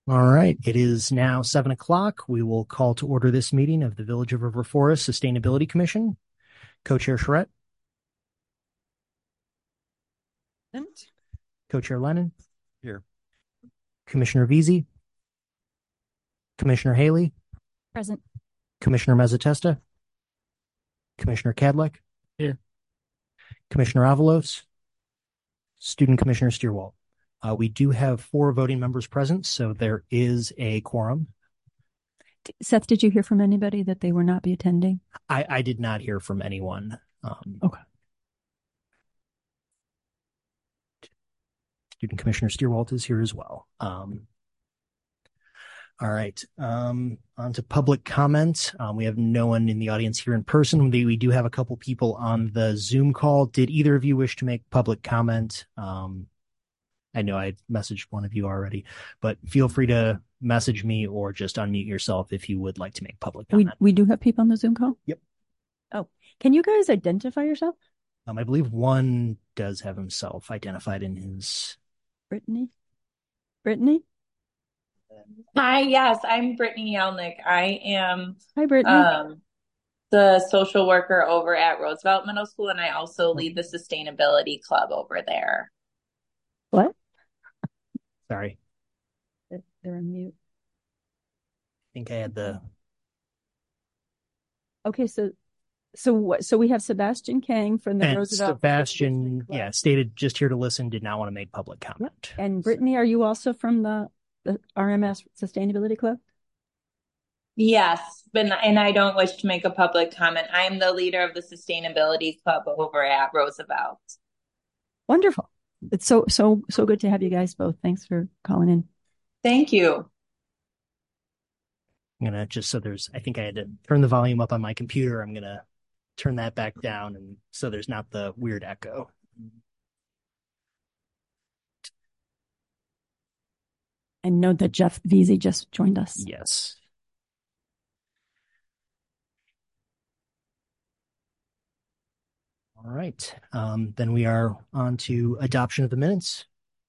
All right. It is now 7 o'clock. We will call to order this meeting of the Village of River Forest Sustainability Commission. Co-Chair Charette. Co-Chair Lennon. Here. Commissioner Veazey. Commissioner Haley. Present. Commissioner Mezzatesta. Commissioner Kadlec. Here. Commissioner Avalos. Student Commissioner Stierwalt. We do have 4 voting members present, so there is a quorum. Seth, did you hear from anybody that they will not be attending? I did not hear from anyone. Okay. Student Commissioner Stierwalt is here as well. All right. On to public comment. We have no one in the audience here in person. We do have a couple people on the Zoom call. Did either of you wish to make public comment? I know I messaged one of you already, but feel free to message me or just unmute yourself if you would like to make public comment. We do have people on the Zoom call? Yep. Oh, can you guys identify yourself? I believe one does have himself identified in his... Brittany? Brittany? Hi, yes, I'm Brittany Yelnick. I am Hi, Brittany. the social worker over at Roosevelt Middle School, and I also lead the sustainability club over there. What? Sorry. They're on mute. I think I had the... Okay, so we have Sebastian Kang from the Roosevelt. Sebastian, stated just here to listen, did not want to make public comment. Yep. And Brittany, are you also from the RMS Sustainability Club? Yes, and I don't wish to make a public comment. I am the leader of the sustainability club over at Roosevelt. Wonderful. It's so good to have you guys both. Thanks for calling in. Thank you. I'm going to, I think I had to turn the volume up on my computer. I'm going to turn that back down, and so there's not the weird echo. And note that Jeff Veazey just joined us. Yes. All right. Then we are on to adoption of the minutes.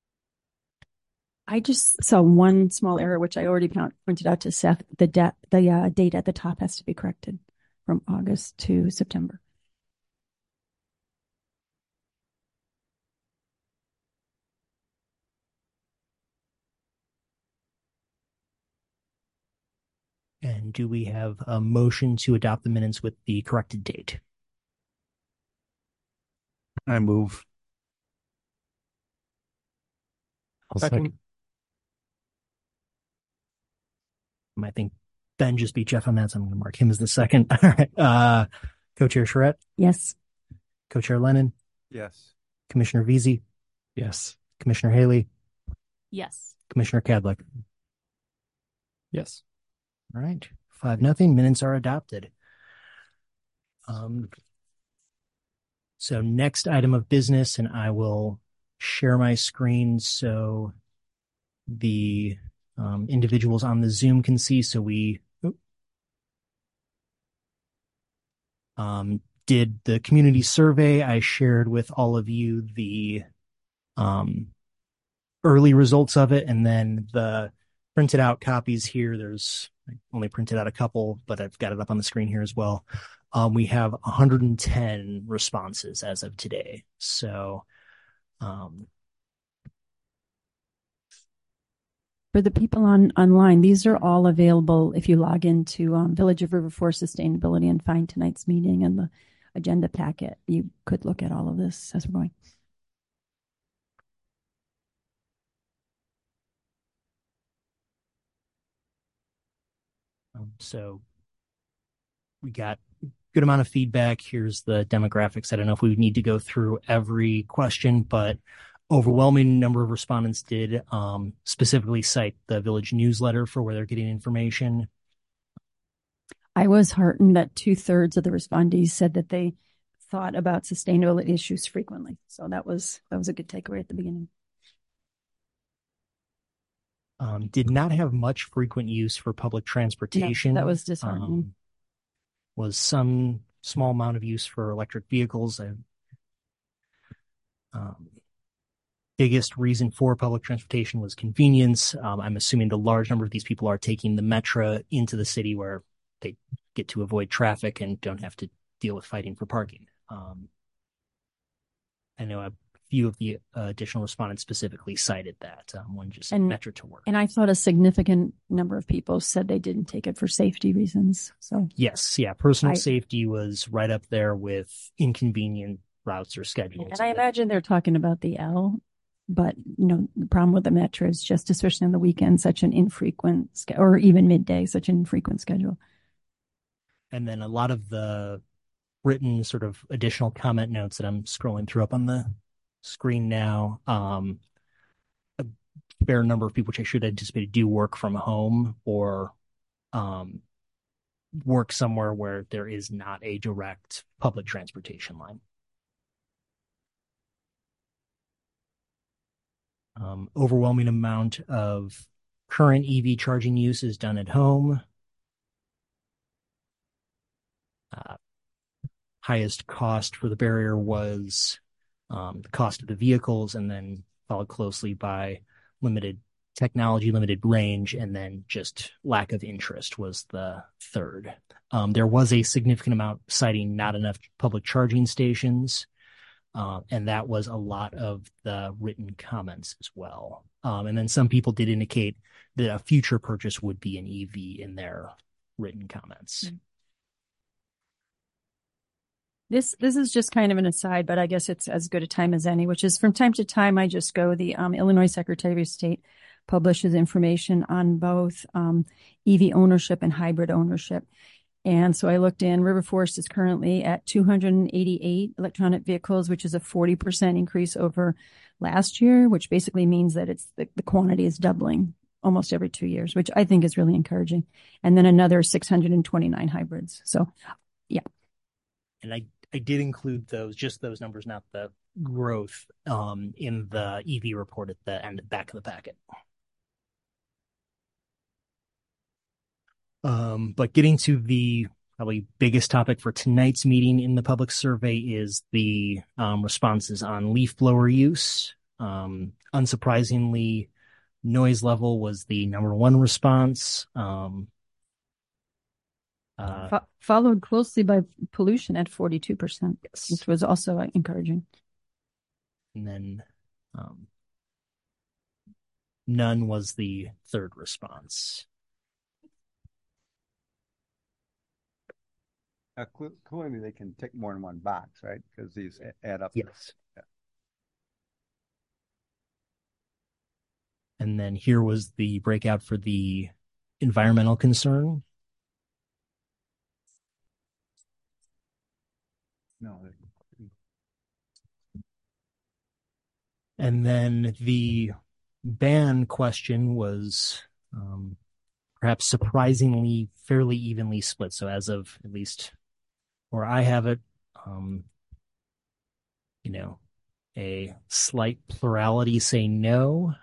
I just saw one small error, which I already pointed out to Seth. The date at the top has to be corrected from August to September. And do we have a motion to adopt the minutes with the corrected date? I move. I'll second. I think Ben just beat Jeff on that, so I'm going to mark him as the second. All right. Co-Chair Charette? Yes. Co-Chair Lennon? Yes. Commissioner Veazey? Yes. Commissioner Haley? Yes. Commissioner Kadlec? Yes. All right. 5-0. Minutes are adopted. So next item of business, and I will share my screen so the individuals on the Zoom can see. So we did the community survey. I shared with all of you the early results of it, and then the printed out copies here. I only printed out a couple, but I've got it up on the screen here as well. We have 110 responses as of today. So for the people online, these are all available if you log into Village of River Forest Sustainability and find tonight's meeting and the agenda packet. You could look at all of this as we're going. So we got a good amount of feedback. Here's the demographics. I don't know if we would need to go through every question, but overwhelming number of respondents did specifically cite the village newsletter for where they're getting information. I was heartened that 2/3 of the respondees said that they thought about sustainability issues frequently. So that was a good takeaway at the beginning. Did not have much frequent use for public transportation. No, that was disheartening. Was some small amount of use for electric vehicles. biggest reason for public transportation was convenience. I'm assuming the large number of these people are taking the metro into the city where they get to avoid traffic and don't have to deal with fighting for parking. I know a few of the additional respondents specifically cited that. One just said metro to work. And I thought a significant number of people said they didn't take it for safety reasons. So yes, yeah, personal safety was right up there with inconvenient routes or schedules. And I imagine they're talking about the L, but the problem with the metro is just, especially on the weekend, such an infrequent or even midday, such an infrequent schedule. And then a lot of the written sort of additional comment notes that I'm scrolling through up on the screen now. A fair number of people, which I should anticipate, do work from home or work somewhere where there is not a direct public transportation line. Overwhelming amount of current EV charging use is done at home. Highest cost for the barrier was the cost of the vehicles, and then followed closely by limited technology, limited range, and then just lack of interest was the third. There was a significant amount citing not enough public charging stations, and that was a lot of the written comments as well. And then some people did indicate that a future purchase would be an EV in their written comments. Mm-hmm. This is just kind of an aside, but I guess it's as good a time as any, which is from time to time, I just go, the Illinois Secretary of State publishes information on both EV ownership and hybrid ownership. And so I looked in, River Forest is currently at 288 electronic vehicles, which is a 40% increase over last year, which basically means that it's the quantity is doubling almost every 2 years, which I think is really encouraging. And then another 629 hybrids. So, yeah. And I did include just those numbers, not the growth, in the EV report at the end, back of the packet. But getting to the probably biggest topic for tonight's meeting in the public survey is the responses on leaf blower use. Unsurprisingly, noise level was the number one response. Followed closely by pollution at 42%, yes, which was also encouraging. And then none was the third response. Clearly, they can tick more than one box, right? Because these add up. Yes. Yeah. And then here was the breakout for the environmental concern. No. And then the ban question was perhaps surprisingly fairly evenly split. So as of at least where I have it, a slight plurality say no.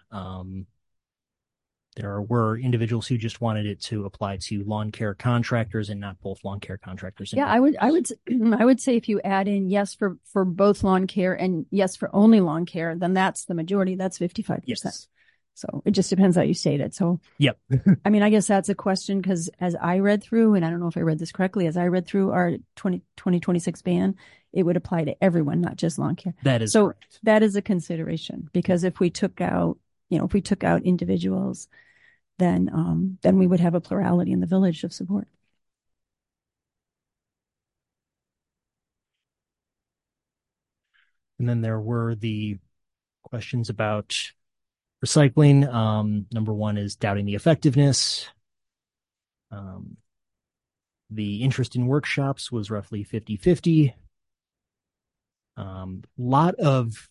There were individuals who just wanted it to apply to lawn care contractors and not both lawn care contractors. Yeah, I would say if you add in yes for both lawn care and yes for only lawn care, then that's the majority. That's 55%. Yes. So it just depends how you state it. So, yep. I mean, I guess that's a question because as I read through, and I don't know if I read this correctly, as I read through our 2026 ban, it would apply to everyone, not just lawn care. That is so correct. That is a consideration because if we took out individuals, then we would have a plurality in the village of support. And then there were the questions about recycling. Number one is doubting the effectiveness. The interest in workshops was roughly 50-50. Lot of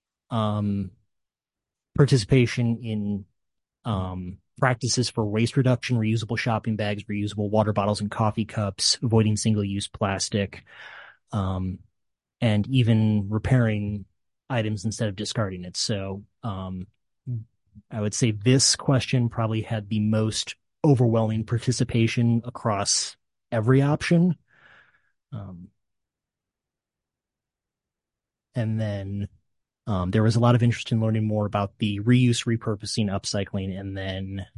participation in practices for waste reduction, reusable shopping bags, reusable water bottles and coffee cups, avoiding single-use plastic, and even repairing items instead of discarding it. So I would say this question probably had the most overwhelming participation across every option. And then There was a lot of interest in learning more about the reuse, repurposing, upcycling, and then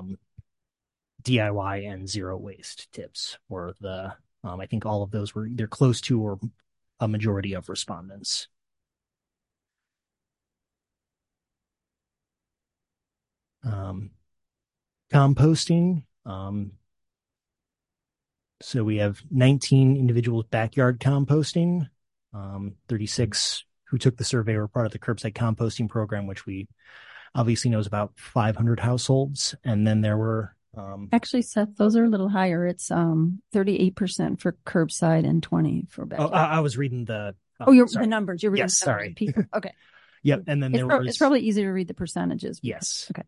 DIY and zero waste tips were the, I think all of those were either close to or a majority of respondents. Composting. So we have 19 individuals backyard composting. 36 who took the survey were part of the curbside composting program, which we obviously knows about 500 households. And then there were actually, Seth, those are a little higher. It's 38% for curbside and 20 for backyard. I was reading the the numbers. You're reading yes, the sorry. People. Okay. Yep. And then it's probably easy to read the percentages. Yes. Okay.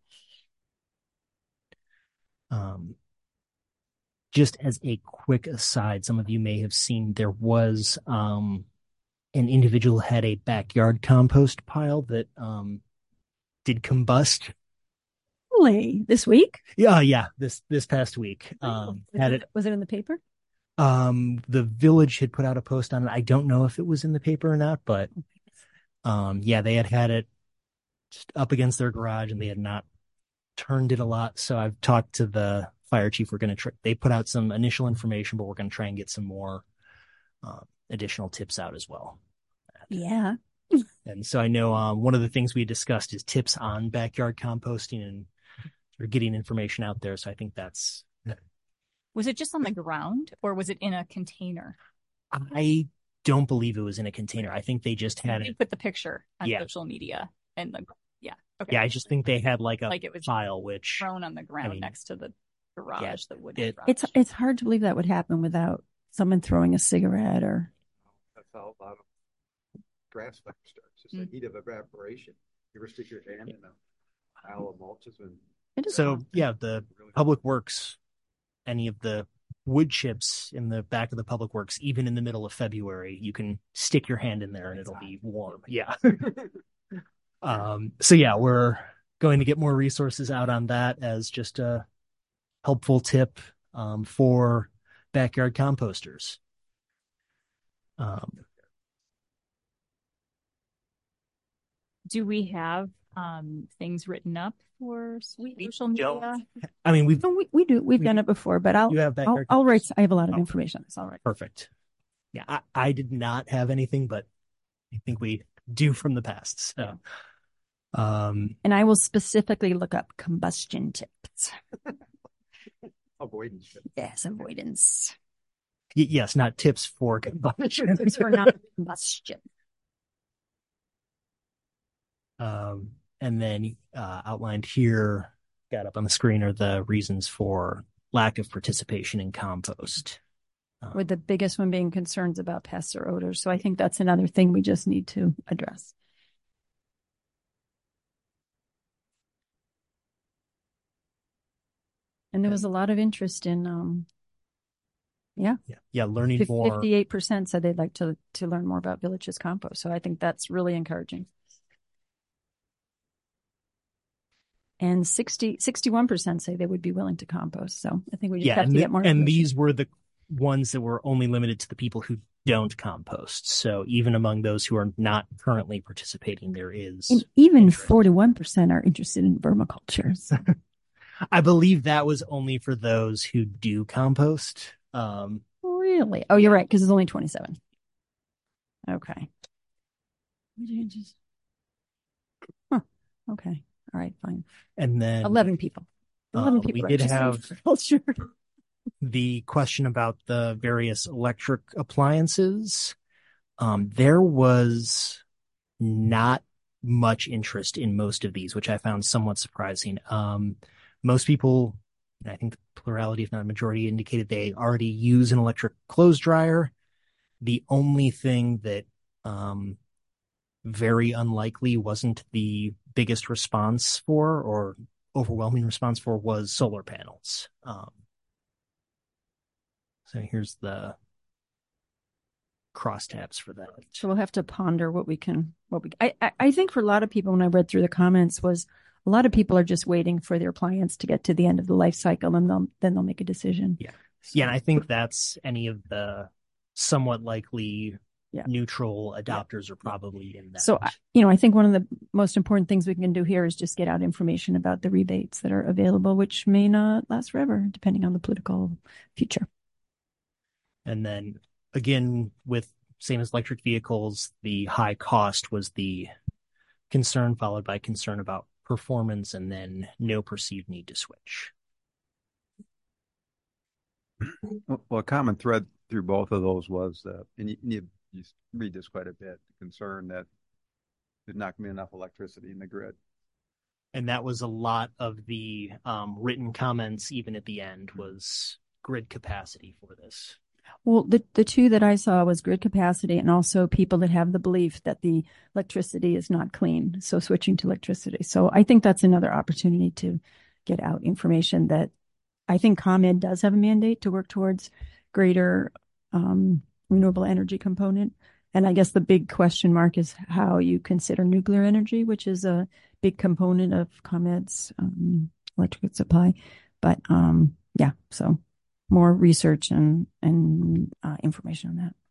Just as a quick aside, some of you may have seen there was an individual had a backyard compost pile that did combust. Really? This week? Yeah, this past week. Was it in the paper? The village had put out a post on it. I don't know if it was in the paper or not, but they had it just up against their garage and they had not turned it a lot. So I've talked to the fire chief. We're going to they put out some initial information, but we're going to try and get some more additional tips out as well. Yeah. And so I know one of the things we discussed is tips on backyard composting and we're getting information out there. So I think that's. Was it just on the ground or was it in a container? I don't believe it was in a container. I think they just had it. Put the picture on social media and okay. Yeah, I just think they had like it was file which thrown on the ground next to the garage, the wooden garage. It's hard to believe that would happen without someone throwing a cigarette or. That's how a lot of grass fire starts. It's the heat of evaporation. You ever stick your hand in a pile of mulches and. The Public Works, any of the wood chips in the back of the Public Works, even in the middle of February, you can stick your hand in there and it'll be warm. Yeah. We're going to get more resources out on that as just a helpful tip for backyard composters. Do we have things written up for social media? I mean, we do. We've done it before, but I'll write. I have a lot of information on this. All right. Perfect. Yeah, I did not have anything, but I think we do from the past. So, and I will specifically look up combustion tips. Avoidance. Yes, avoidance. Yes, not tips for combustion. Tips for non-combustion. And then outlined here, got up on the screen, are the reasons for lack of participation in compost. With the biggest one being concerns about pests or odors. So I think that's another thing we just need to address. And there was a lot of interest in, learning more. 58% said they'd like to learn more about Village's compost. So I think that's really encouraging. And 61% say they would be willing to compost. So I think we just have to get more. And these were the ones that were only limited to the people who don't compost. So even among those who are not currently participating, there is. And even 41% are interested in vermiculture. So. I believe that was only for those who do compost. Really? Oh, you're right, because it's only 27. Okay. Okay. All right, fine. And then 11 people. 11 people. We did have the question about the various electric appliances. There was not much interest in most of these, which I found somewhat surprising. Most people, I think the plurality, if not a majority, indicated they already use an electric clothes dryer. The only thing that very unlikely wasn't the biggest response for or overwhelming response for was solar panels. So here's the crosstabs for that. So we'll have to ponder I think for a lot of people, when I read through the comments, was a lot of people are just waiting for their appliance to get to the end of the life cycle and then they'll make a decision. Yeah. Yeah. And I think that's any of the somewhat likely neutral adopters are probably in that. So, I think one of the most important things we can do here is just get out information about the rebates that are available, which may not last forever, depending on the political future. And then again, with same as electric vehicles, the high cost was the concern, followed by concern about performance, and then no perceived need to switch. Well, a common thread through both of those was, and you read this quite a bit, the concern that there's not going to be enough electricity in the grid. And that was a lot of the written comments, even at the end, was grid capacity for this. Well, the two that I saw was grid capacity and also people that have the belief that the electricity is not clean. So switching to electricity. So I think that's another opportunity to get out information that I think ComEd does have a mandate to work towards greater renewable energy component. And I guess the big question mark is how you consider nuclear energy, which is a big component of ComEd's electric supply. But so more research and information on that.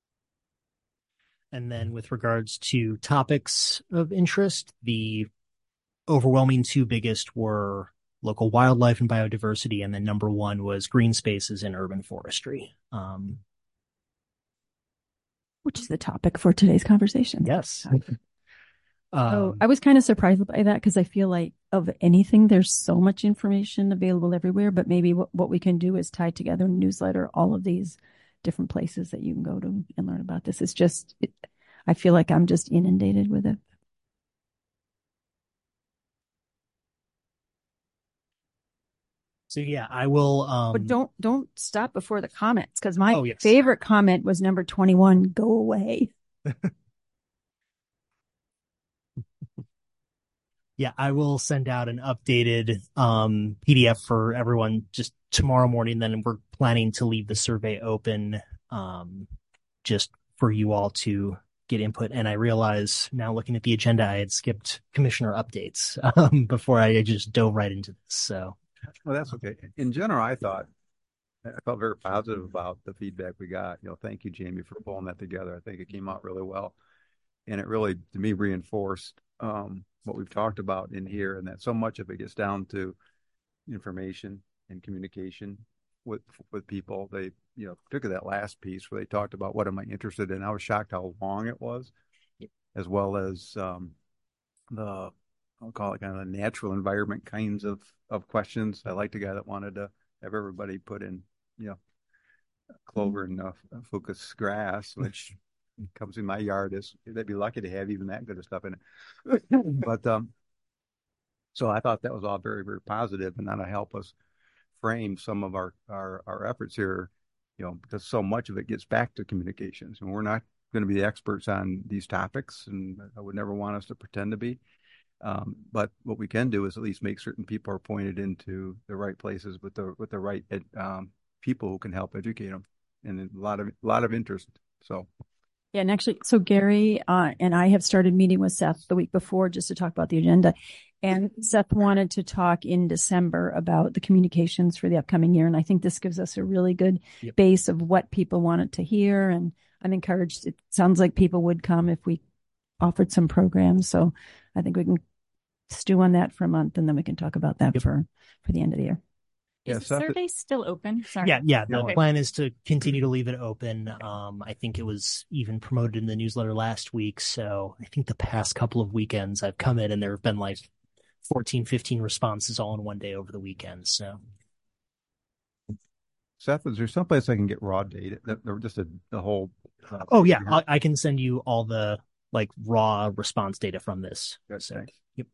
And then with regards to topics of interest, the overwhelming two biggest were local wildlife and biodiversity, and then number one was green spaces and urban forestry. Which is the topic for today's conversation. Yes. So I was kind of surprised by that because I feel like of anything, there's so much information available everywhere, but maybe what we can do is tie together in a newsletter all of these different places that you can go to and learn about this. It's just, I feel like I'm just inundated with it. So yeah, I will. But don't stop before the comments, because my favorite comment was number 21. Go away. Yeah, I will send out an updated PDF for everyone just tomorrow morning. Then we're planning to leave the survey open just for you all to get input. And I realize now, looking at the agenda, I had skipped commissioner updates before I just dove right into this. So. Well, that's okay. In general, I felt very positive about the feedback we got. Thank you, Jamie, for pulling that together. I think it came out really well. And it really, to me, reinforced what we've talked about in here, and that so much of it gets down to information and communication with people. They, particularly that last piece where they talked about what am I interested in. I was shocked how long it was, as well as I'll call it kind of the natural environment kinds of questions. I liked the guy that wanted to have everybody put in, clover and fucus grass, which comes in my yard. They'd be lucky to have even that good of stuff in it. But so I thought that was all very, very positive, and that'll help us frame some of our efforts here, because so much of it gets back to communications, and we're not going to be the experts on these topics, and I would never want us to pretend to be. But what we can do is at least make certain people are pointed into the right places with the right people who can help educate them, and a lot of interest. So. Yeah, and actually, so Gary and I have started meeting with Seth the week before just to talk about the agenda. And Seth wanted to talk in December about the communications for the upcoming year. And I think this gives us a really good base of what people wanted to hear. And I'm encouraged. It sounds like people would come if we offered some programs. So I think we can stew on that for a month, and then we can talk about that for the end of the year. Is the survey still open? Sorry. Yeah. The plan is to continue to leave it open. I think it was even promoted in the newsletter last week. So I think the past couple of weekends I've come in and there have been like 14, 15 responses all in one day over the weekend. So. Seth, is there someplace I can get raw data? Just the whole. I can send you all the raw response data from this. Good, so, thanks. Yep.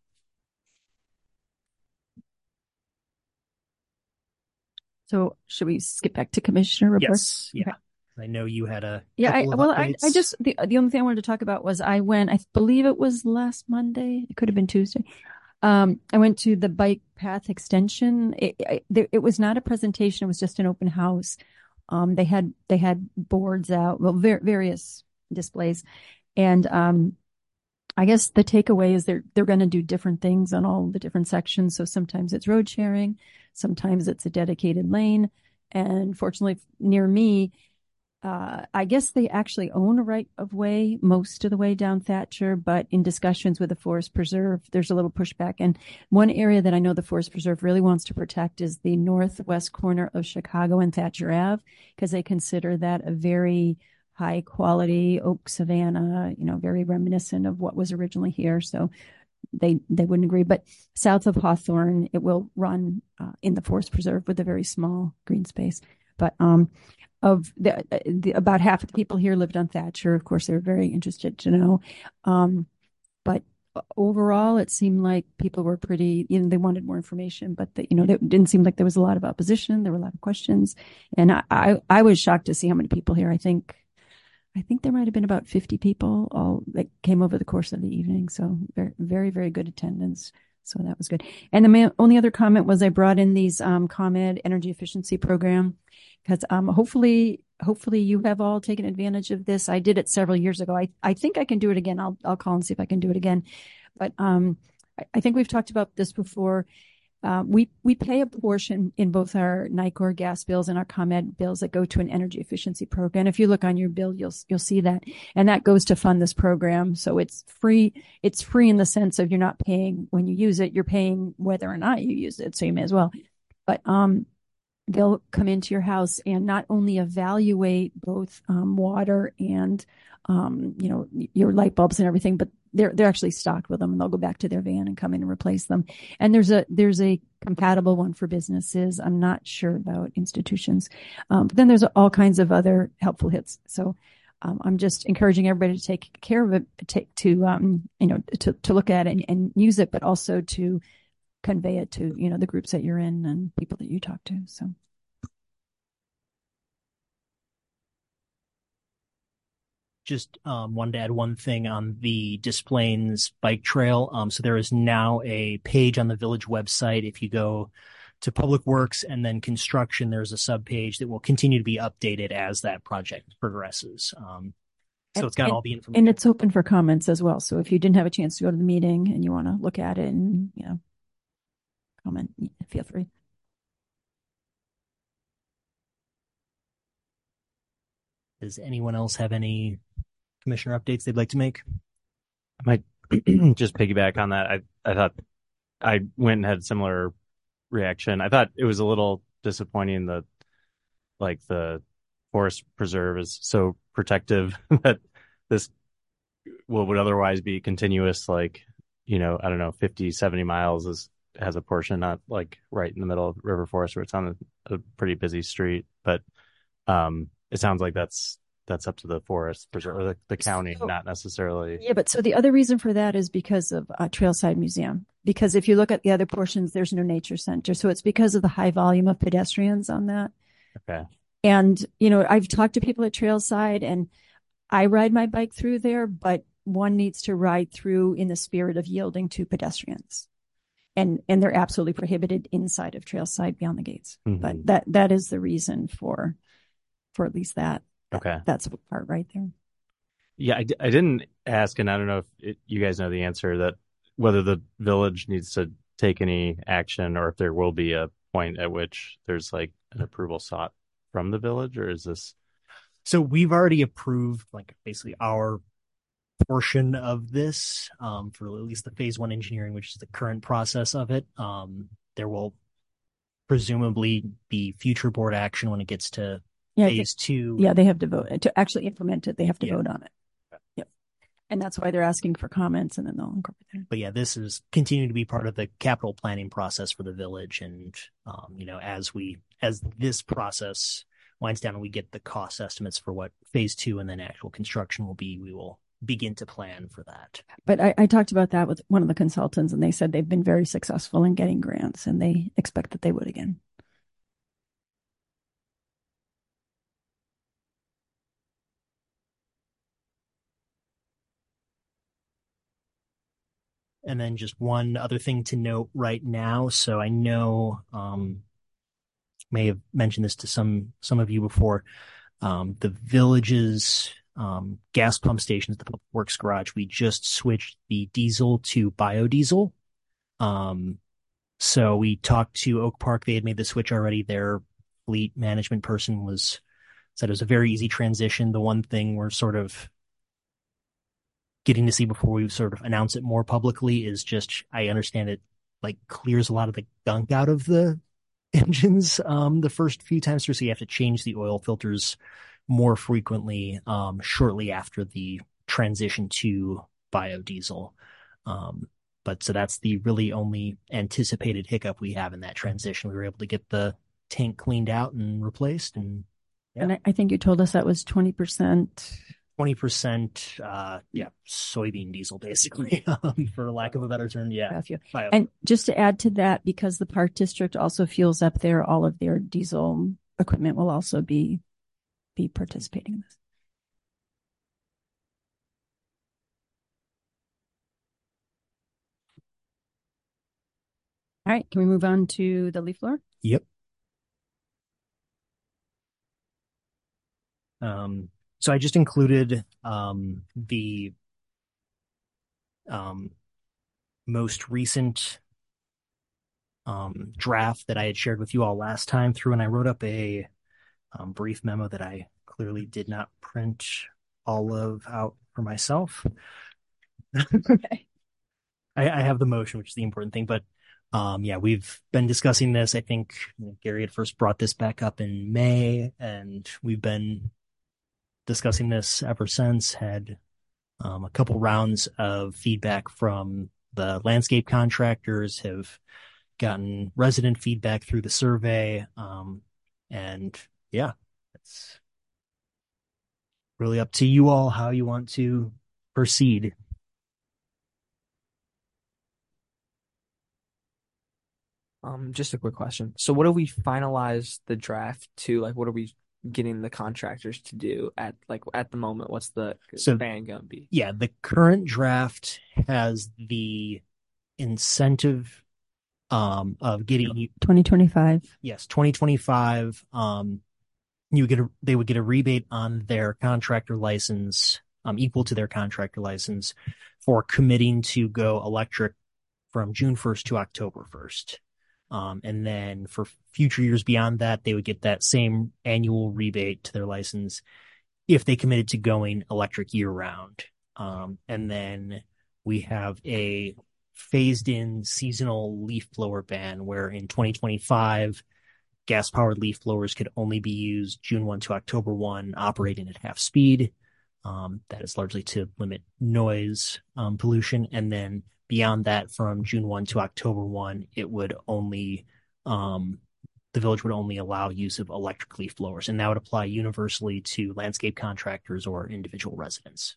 So should we skip back to commissioner reports? Yes. Yeah. Okay. I know you had a I just the only thing I wanted to talk about was I believe it was last Monday. It could have been Tuesday. I went to the bike path extension. It was not a presentation. It was just an open house. They had boards out, various displays, and I guess the takeaway is they're going to do different things on all the different sections. So sometimes it's road sharing, sometimes it's a dedicated lane. And fortunately near me, I guess they actually own a right of way most of the way down Thatcher, but in discussions with the Forest Preserve, there's a little pushback. And one area that I know the Forest Preserve really wants to protect is the northwest corner of Chicago and Thatcher Ave, because they consider that a very high quality oak savanna, very reminiscent of what was originally here. So they wouldn't agree. But south of Hawthorne, it will run in the Forest Preserve with a very small green space. But of about half of the people here lived on Thatcher. Of course, they're very interested to know. But overall, it seemed like people were pretty, they wanted more information, but it didn't seem like there was a lot of opposition. There were a lot of questions. And I was shocked to see how many people here. I think there might have been about 50 people all that came over the course of the evening. So very, very, very good attendance. So that was good. And the only other comment was I brought in these ComEd energy efficiency program because hopefully you have all taken advantage of this. I did it several years ago. I think I can do it again. I'll call and see if I can do it again. But I think we've talked about this before. We pay a portion in both our NICOR gas bills and our ComEd bills that go to an energy efficiency program. If you look on your bill, you'll see that, and that goes to fund this program. So it's free. It's free in the sense of you're not paying when you use it. You're paying whether or not you use it. So you may as well. But they'll come into your house and not only evaluate both water and your light bulbs and everything, but they're actually stocked with them, and they'll go back to their van and come in and replace them. And there's a compatible one for businesses. I'm not sure about institutions, but then there's all kinds of other helpful hits. So I'm just encouraging everybody to take care of it, to look at it and use it, but also to convey it to the groups that you're in and people that you talk to. So. Just wanted to add one thing on the Des Plaines bike trail. So there is now a page on the village website. If you go to Public Works and then Construction, there's a subpage that will continue to be updated as that project progresses. So it's got all the information. And it's open for comments as well. So if you didn't have a chance to go to the meeting and you want to look at it and comment, feel free. Does anyone else have any commissioner updates they'd like to make? I might just piggyback on that. I thought I went and had a similar reaction. I thought it was a little disappointing that the Forest Preserve is so protective that this would otherwise be continuous, I don't know, 50, 70 miles has a portion, not right in the middle of River Forest where it's on a pretty busy street. But it sounds like that's up to the Forest Preserve or the county, not necessarily. Yeah, but so the other reason for that is because of Trailside Museum. Because if you look at the other portions, there's no nature center. So it's because of the high volume of pedestrians on that. Okay. And, I've talked to people at Trailside and I ride my bike through there, but one needs to ride through in the spirit of yielding to pedestrians. And they're absolutely prohibited inside of Trailside beyond the gates. Mm-hmm. But that is the reason for at least that. Okay. That's the part right there. Yeah, I didn't ask, and I don't know if you guys know the answer, that whether the village needs to take any action or if there will be a point at which there's an approval sought from the village, or is this? So we've already approved basically our portion of this for at least the phase 1 engineering, which is the current process of it. There will presumably be future board action when it gets to phase 2. Yeah, they have to vote to actually implement it. They have to vote on it. Yep. And that's why they're asking for comments, and then they'll incorporate it. But yeah, this is continuing to be part of the capital planning process for the village. And, as this process winds down and we get the cost estimates for what phase 2 and then actual construction will be, we will begin to plan for that. But I talked about that with one of the consultants, and they said they've been very successful in getting grants, and they expect that they would again. And then just one other thing to note right now. So I know, may have mentioned this to some of you before. The village's gas pump stations, the Public Works garage, we just switched the diesel to biodiesel. So we talked to Oak Park. They had made the switch already. Their fleet management person was said it was a very easy transition. The one thing we're sort of getting to see before we sort of announce it more publicly is just, I understand it like clears a lot of the gunk out of the engines the first few times through, so you have to change the oil filters more frequently shortly after the transition to biodiesel. But so that's the really only anticipated hiccup we have in that transition. We were able to get the tank cleaned out and replaced, and And I think you told us that was 20%. 20%, soybean diesel, basically, for lack of a better term. Yeah. And just to add to that, because the Park District also fuels up there, all of their diesel equipment will also be participating in this. All right, can we move on to the leaf blower? Yep. So I just included the most recent draft that I had shared with you all last time through, and I wrote up a brief memo that I clearly did not print all of out for myself. Okay. I have the motion, which is the important thing, but we've been discussing this. I think Gary had first brought this back up in May, and we've been discussing this ever since. Had a couple rounds of feedback from the landscape contractors, have gotten resident feedback through the survey, and it's really up to you all how you want to proceed. Just a quick question. So what do we finalize the draft to? Like, what are we getting the contractors to do at the moment? What's the ban gonna be? Yeah, the current draft has the incentive of getting 2025. Yes, 2025. They would get a rebate on their contractor license, equal to their contractor license, for committing to go electric from June 1st to October 1st. And then for future years beyond that, they would get that same annual rebate to their license if they committed to going electric year round. And then we have a phased in seasonal leaf blower ban where in 2025, gas powered leaf blowers could only be used June 1 to October 1, operating at half speed. That is largely to limit noise pollution. And then beyond that, from June 1 to October 1, it would only, the village would only allow use of electric leaf blowers, and that would apply universally to landscape contractors or individual residents.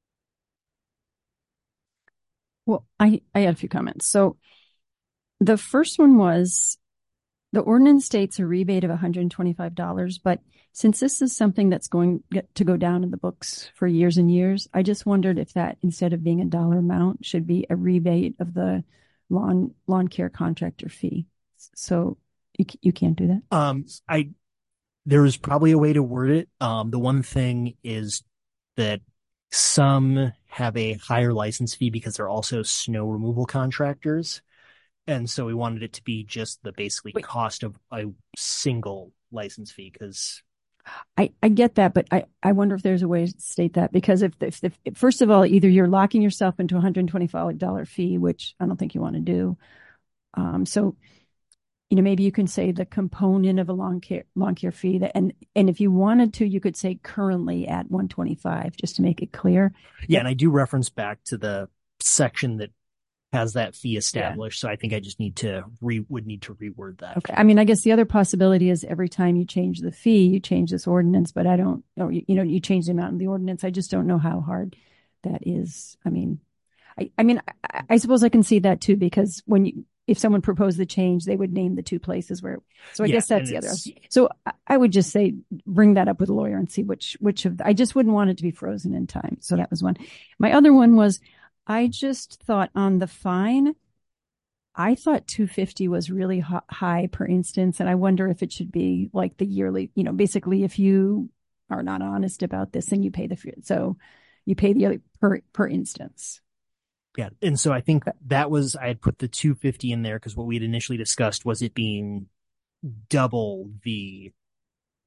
Well, I had a few comments. So the first one was, the ordinance states a rebate of $125, but since this is something that's going to go down in the books for years and years, I just wondered if that, instead of being a dollar amount, should be a rebate of the lawn care contractor fee. So you can't do that? There's probably a way to word it. The one thing is that some have a higher license fee because they're also snow removal contractors. And so we wanted it to be just the basically cost of a single license fee, because I get that, but I wonder if there's a way to state that, because if first of all, either you're locking yourself into a $125 fee, which I don't think you want to do. So, maybe you can say the component of a lawn care fee that, and if you wanted to, you could say currently at $125, just to make it clear. Yeah. And I do reference back to the section that has that fee established. Yeah. So I think I just would need to reword that. Okay. I mean, I guess the other possibility is every time you change the fee, you change this ordinance, but I don't know, you change the amount in the ordinance. I just don't know how hard that is. I mean, I suppose I can see that too, because if someone proposed the change, they would name the two places where, so I guess that's the other. So I would just say, bring that up with a lawyer and see which of I just wouldn't want it to be frozen in time. So that was one. My other one was, I just thought on the fine, I thought $250 was really high per instance. And I wonder if it should be like the yearly, basically if you are not honest about this, then you pay so you pay the other per instance. Yeah. And so I think that was, I had put the $250 in there because what we had initially discussed was it being double the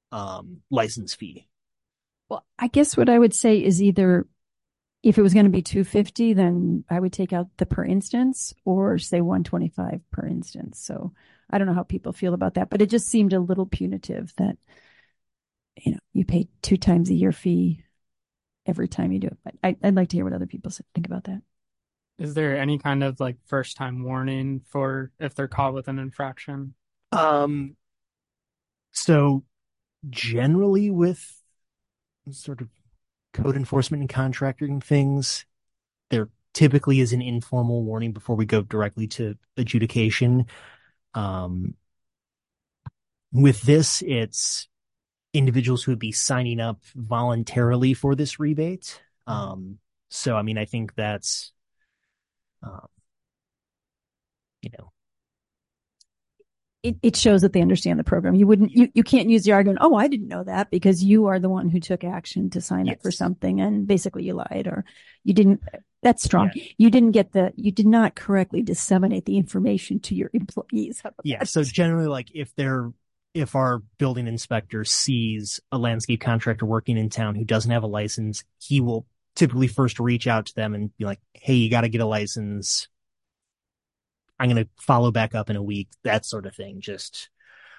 license fee. Well, I guess what I would say is either if it was going to be $250, then I would take out the per instance, or say $125 per instance. So I don't know how people feel about that, but it just seemed a little punitive that, you pay 2 times a year fee every time you do it. But I'd like to hear what other people think about that. Is there any kind of like first time warning for if they're caught with an infraction? So generally with sort of code enforcement and contracting things, there typically is an informal warning before we go directly to adjudication. With this, it's individuals who would be signing up voluntarily for this rebate. So, I mean, I think that's, It shows that they understand the program. You can't use the argument, oh, I didn't know that, because you are the one who took action to sign up for something and basically you lied, or you didn't. That's strong. Yeah. You did not correctly disseminate the information to your employees. Yeah. So generally, like if our building inspector sees a landscape contractor working in town who doesn't have a license, he will typically first reach out to them and be like, hey, you got to get a license. I'm going to follow back up in a week, that sort of thing. Just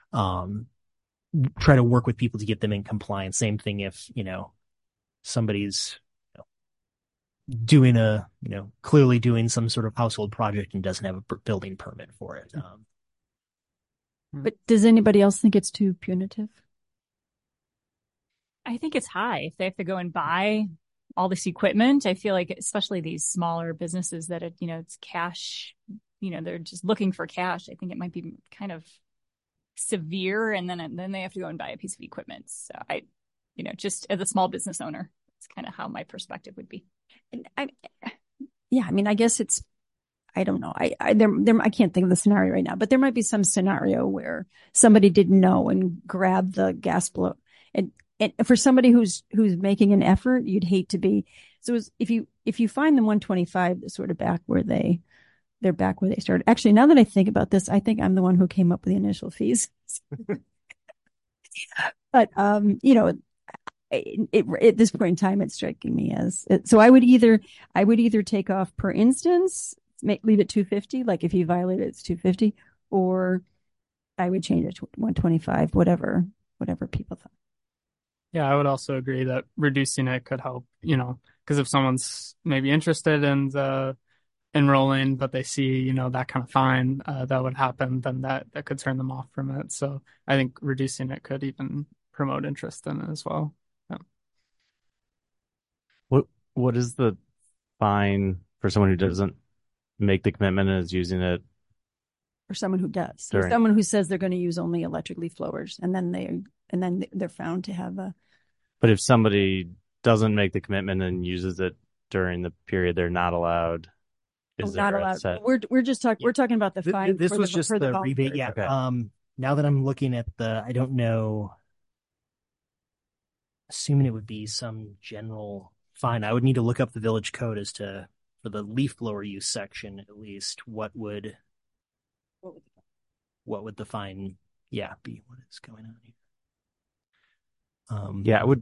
try to work with people to get them in compliance. Same thing if, somebody's doing clearly doing some sort of household project and doesn't have a building permit for it. But does anybody else think it's too punitive? I think it's high. If they have to go and buy all this equipment, I feel like especially these smaller businesses that it's cash, they're just looking for cash. I think it might be kind of severe, and then they have to go and buy a piece of equipment. So just as a small business owner, it's kind of how my perspective would be. I guess it's, I don't know. I can't think of the scenario right now, but there might be some scenario where somebody didn't know and grabbed the gas blow. And for somebody who's making an effort, you'd hate to be. So if you find them 125, sort of back where they're back where they started. Actually, now that I think about this, I think I'm the one who came up with the initial fees. But at this point in time, it's striking me as so. I would either take off per instance, leave it 250. Like if you violate it, it's 250, or I would change it to 125. Whatever people thought. Yeah, I would also agree that reducing it could help. Because if someone's maybe interested in the enrolling, but they see that kind of fine that would happen, then that could turn them off from it. So I think reducing it could even promote interest in it as well. Yeah. What is the fine for someone who doesn't make the commitment and is using it? For someone who does, so someone who says they're going to use only electric leaf blowers, and then they're found to have a. But if somebody doesn't make the commitment and uses it during the period they're not allowed, is not allowed. We're just talking. We're talking about the fine. This was just the rebate. Yeah. Okay. Now that I'm looking at I don't know. Assuming it would be some general fine, I would need to look up the village code as to, for the leaf blower use section at least, what would the fine be? What is going on here? I would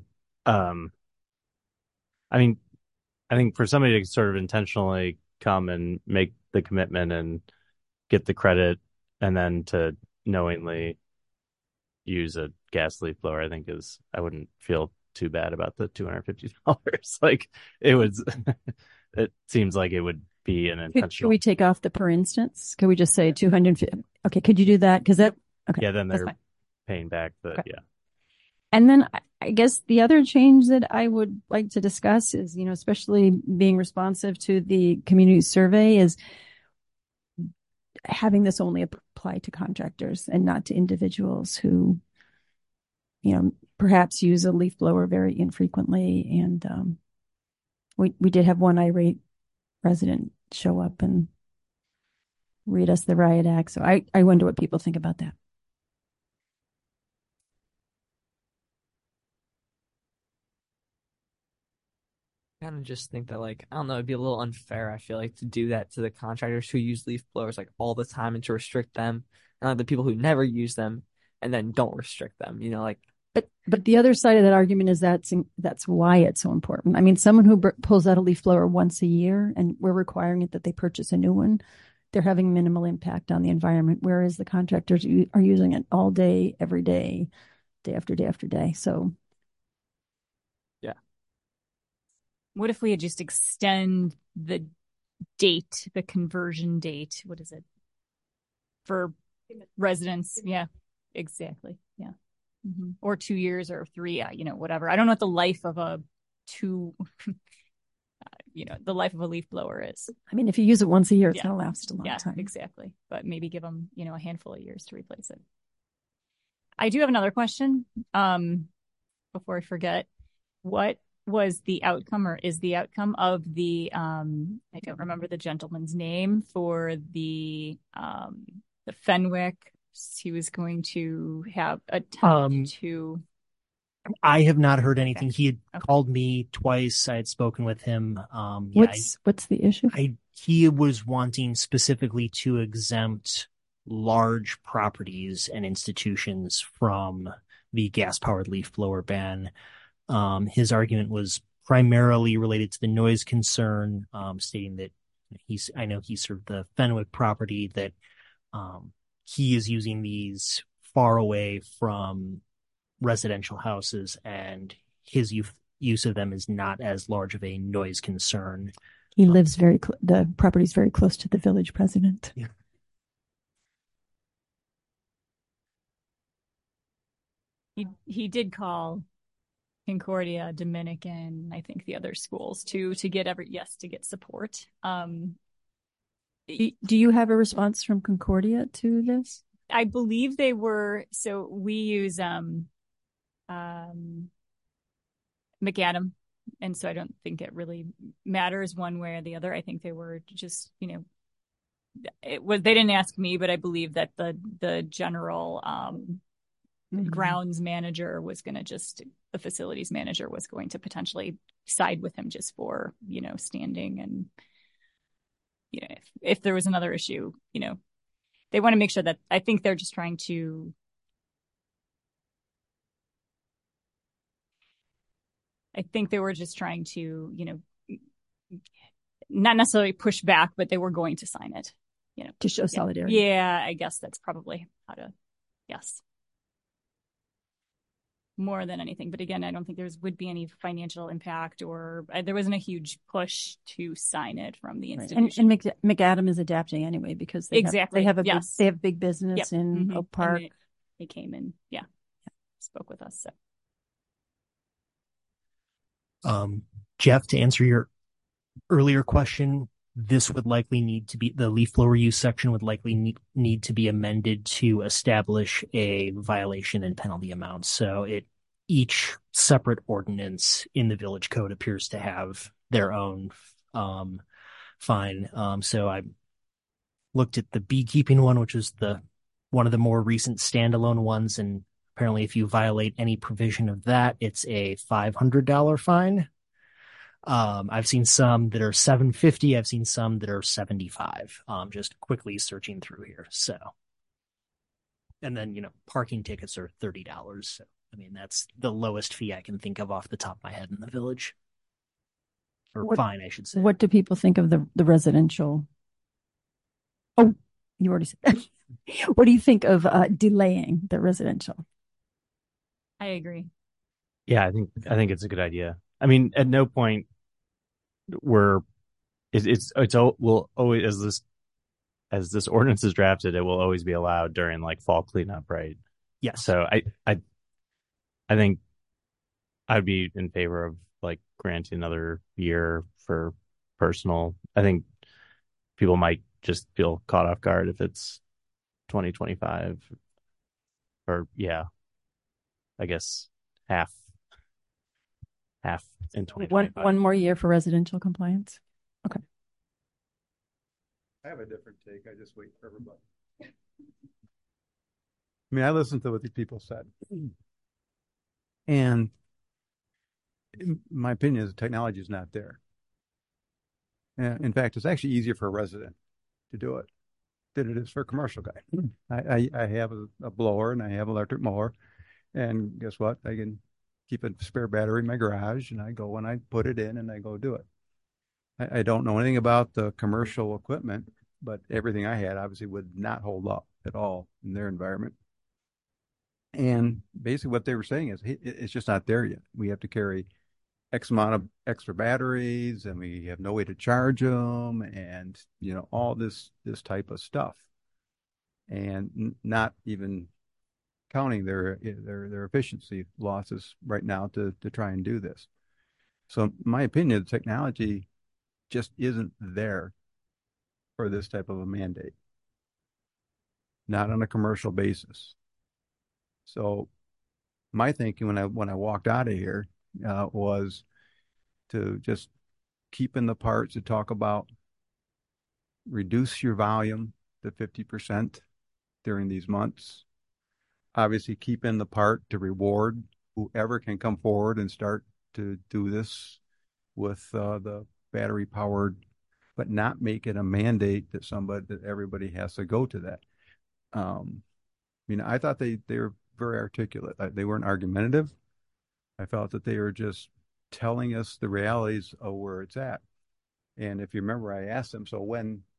I mean, I think for somebody to sort of intentionally come and make the commitment and get the credit, and then to knowingly use a gas leaf blower, I think I wouldn't feel too bad about the $250. Like it seems like it would be an intentional. Should we take off the per instance? Could we just say 250? Okay, could you do that? Because okay. Yeah, then they're paying back yeah. And then I guess the other change that I would like to discuss is, especially being responsive to the community survey, is having this only apply to contractors and not to individuals who, perhaps use a leaf blower very infrequently. And we did have one irate resident show up and read us the riot act. So I wonder what people think about that. I kind of just think that, I don't know, it'd be a little unfair, I feel like, to do that to the contractors who use leaf blowers all the time, and to restrict them, and the people who never use them and then don't restrict them, But the other side of that argument is that's why it's so important. I mean, someone who pulls out a leaf blower once a year and we're requiring it that they purchase a new one, they're having minimal impact on the environment, whereas the contractors are using it all day, every day, day after day after day. So, yeah. What if we had just extend the date, the conversion date? What is it for residents? Yeah, exactly. Yeah. Mm-hmm. Or 2 years or 3, whatever. I don't know what the life of a the life of a leaf blower is. I mean, if you use it once a year, it's going to last a long time. Exactly. But maybe give them, a handful of years to replace it. I do have another question. Before I forget, what was the outcome or is the outcome of the, I don't remember the gentleman's name for the Fenwick. He was going to have a time to. I have not heard anything. He had called me twice. I had spoken with him. What's the issue? He was wanting specifically to exempt large properties and institutions from the gas-powered leaf blower ban. His argument was primarily related to the noise concern, stating that I know he served the Fenwick property, that he is using these far away from residential houses, and his use of them is not as large of a noise concern. He lives the property's very close to the village president. Yeah. He did call Concordia, Dominican, I think the other schools too, to get support. Do you have a response from Concordia to this? I believe they were. So we use McAdam, and so I don't think it really matters one way or the other. I think they were just, they didn't ask me, but I believe that the general grounds manager was going to the facilities manager was going to potentially side with him just for, standing, and, if there was another issue, they want to make sure that, I think they're just trying to, not necessarily push back, but they were going to sign it, to show solidarity. Yeah, I guess that's probably yes. More than anything. But again, I don't think would be any financial impact, or there wasn't a huge push to sign it from the institution. Right. And McAdam is adapting anyway, because they have big business in Oak Park. They came and spoke with us. So, Jeff, to answer your earlier question, this would likely need to be, the leaf blower use section would likely need to be amended to establish a violation and penalty amount. So each separate ordinance in the village code appears to have their own fine. So I looked at the beekeeping one, which is one of the more recent standalone ones, and apparently if you violate any provision of that, it's a $500 fine. I've seen some that are $750. I've seen some that are $75. Just quickly searching through here. So, and then, parking tickets are $30. So, I mean, that's the lowest fee I can think of off the top of my head in the village. Or fine, I should say. What do people think of the residential? Oh, you already said that. What do you think of delaying the residential? I agree. Yeah, I think it's a good idea. I mean, at no point will always, as this ordinance is drafted, it will always be allowed during like fall cleanup, right? Yes. So I think I'd be in favor of like granting another year for personal. I think people might just feel caught off guard if it's 2025, or I guess half in 2025. One more year for residential compliance. Okay. I have a different take. I just wait for everybody. I mean, I listened to what these people said, and my opinion is the technology is not there. In fact, it's actually easier for a resident to do it than it is for a commercial guy. I have a blower and I have an electric mower, And guess what? I can keep a spare battery in my garage, and I go and I put it in and I go do it. I don't know anything about the commercial equipment, but everything I had obviously would not hold up at all in their environment. And basically what they were saying is it's just not there yet. We have to carry X amount of extra batteries, and we have no way to charge them, and all this type of stuff, and not even counting their efficiency losses right now to try and do this. So in my opinion, the technology just isn't there for this type of a mandate, not on a commercial basis. So my thinking when I walked out of here was to just keep in the parts to talk about reduce your volume to 50% during these months. Obviously, keep in the part to reward whoever can come forward and start to do this with the battery powered, but not make it a mandate that everybody has to go to that. I thought they were very articulate. They weren't argumentative. I felt that they were just telling us the realities of where it's at. And if you remember, I asked them, so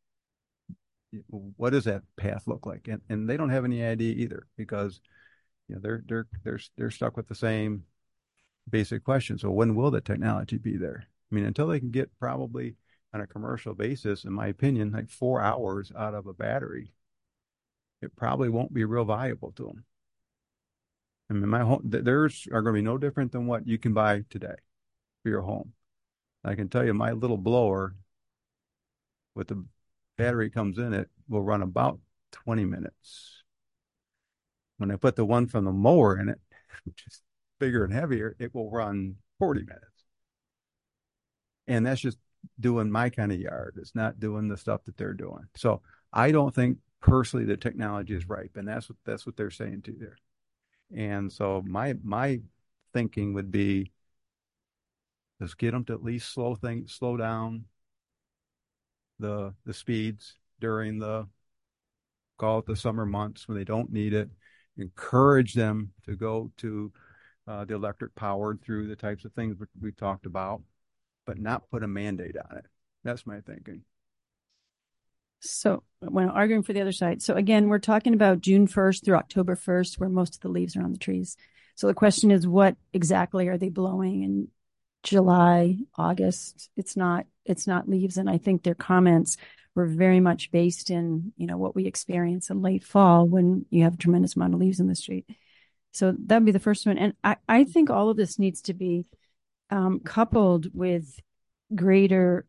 what does that path look like? And they don't have any idea either, because they're stuck with the same basic question. So when will the technology be there? Until they can get probably on a commercial basis, in my opinion, like 4 hours out of a battery, it probably won't be real valuable to them. My home, theirs are going to be no different than what you can buy today for your home. I can tell you, my little blower with the battery comes in it will run about 20 minutes. When I put the one from the mower in it, which is bigger and heavier, it will run 40 minutes. And that's just doing my kind of yard. It's not doing the stuff that they're doing. So I don't think personally the technology is ripe, and that's what they're saying too there. And so my thinking would be, let's get them to at least slow down the speeds during call it the summer months when they don't need it. Encourage them to go to the electric powered through the types of things we talked about, but not put a mandate on it. That's my thinking. So when arguing for the other side, so again, we're talking about June 1st through October 1st, where most of the leaves are on the trees. So the question is, what exactly are they blowing in July, August? It's not leaves. And I think their comments were very much based in, what we experience in late fall when you have a tremendous amount of leaves in the street. So that'd be the first one. And I think all of this needs to be coupled with greater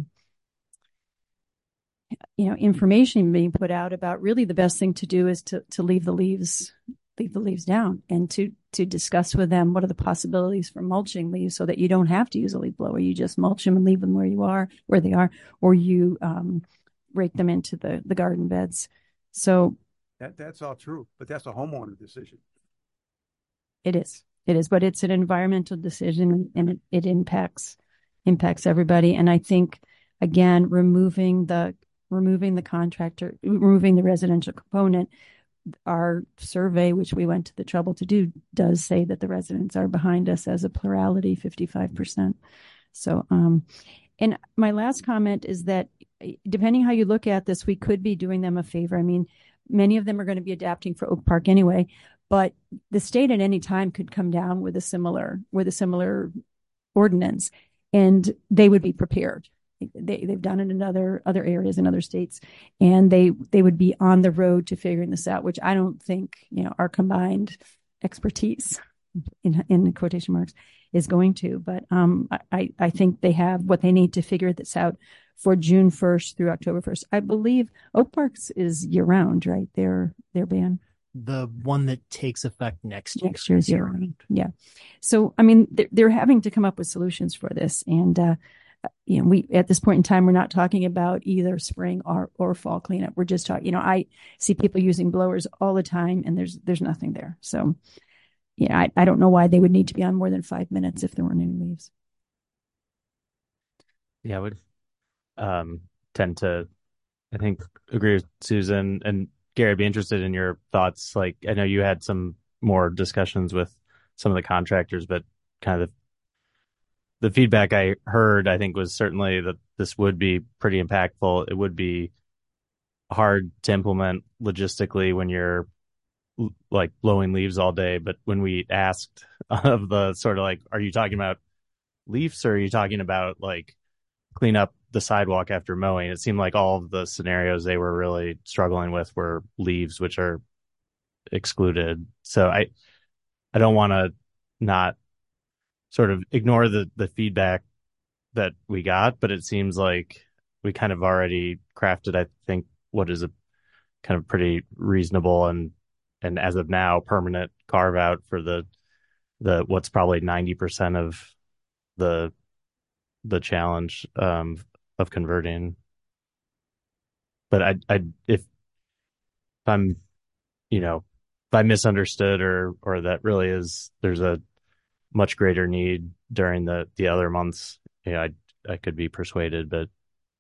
information being put out about really the best thing to do is to leave the leaves down, and to discuss with them what are the possibilities for mulching leaves so that you don't have to use a leaf blower. You just mulch them and leave them where they are, or you rake them into the garden beds. So that's all true, but that's a homeowner decision. It is, but it's an environmental decision, and it impacts everybody. And I think, again, removing the contractor, removing the residential component, our survey, which we went to the trouble to do, does say that the residents are behind us as a plurality, 55%. So, and my last comment is that depending how you look at this, we could be doing them a favor. Many of them are going to be adapting for Oak Park anyway, but the state at any time could come down with a similar ordinance, and they would be prepared. They've done it in other areas in other states, and they would be on the road to figuring this out, which I don't think our combined expertise in quotation marks is going to. But I think they have what they need to figure this out for June 1st through October 1st. I believe Oak Parks is year round, right? Their ban. The one that takes effect next year is year round. Yeah. So they're having to come up with solutions for this, and we at this point in time, we're not talking about either spring or fall cleanup. We're just talking, I see people using blowers all the time, and there's nothing there. So, I don't know why they would need to be on more than 5 minutes if there weren't any leaves. Yeah, I would tend to, I think, agree with Susan. And Gary, I'd be interested in your thoughts. Like, I know you had some more discussions with some of the contractors, but kind of the feedback I heard, I think, was certainly that this would be pretty impactful. It would be hard to implement logistically when you're like blowing leaves all day. But when we asked of the sort of like, are you talking about leaves or are you talking about like clean up the sidewalk after mowing? It seemed like all of the scenarios they were really struggling with were leaves, which are excluded. So I don't want to not sort of ignore the feedback that we got, but it seems like we kind of already crafted, I think, what is a kind of pretty reasonable and as of now permanent carve out for the what's probably 90% of the challenge of converting. But if I'm, if I misunderstood or that really is, there's a much greater need during the other months, I could be persuaded, but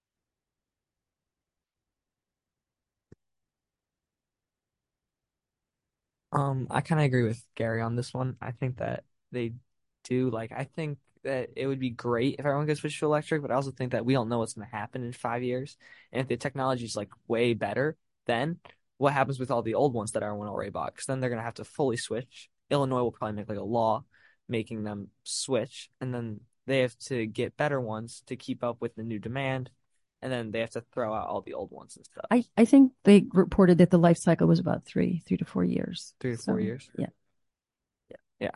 I kind of agree with Gary on this one. I think that they do I think that it would be great if everyone could switch to electric, but I also think that we don't know what's going to happen in 5 years. And if the technology is way better, then what happens with all the old ones that everyone already bought? Because then they're going to have to fully switch. Illinois will probably make a law making them switch, and then they have to get better ones to keep up with the new demand. And then they have to throw out all the old ones and stuff. I think they reported that the life cycle was about 3 to 4 years. 3 to 4 years? Yeah. Yeah.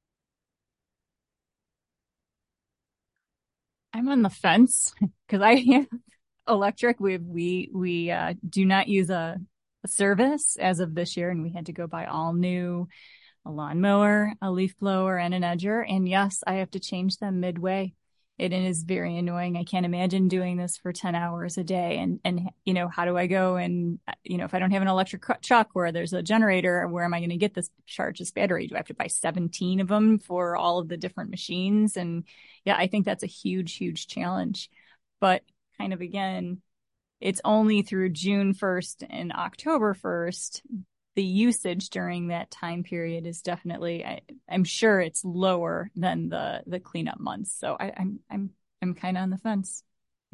I'm on the fence because I electric. We do not use a service as of this year, and we had to go buy all new, a lawnmower, a leaf blower, and an edger. And yes, I have to change them midway. It is very annoying. I can't imagine doing this for 10 hours a day. And how do I go and, if I don't have an electric truck where there's a generator, where am I going to get this charge, this battery? Do I have to buy 17 of them for all of the different machines? And yeah, I think that's a huge, huge challenge. But kind of, again, it's only through June 1st and October 1st. The usage during that time period is definitely, I'm sure it's lower than the cleanup months. So I'm kind of on the fence.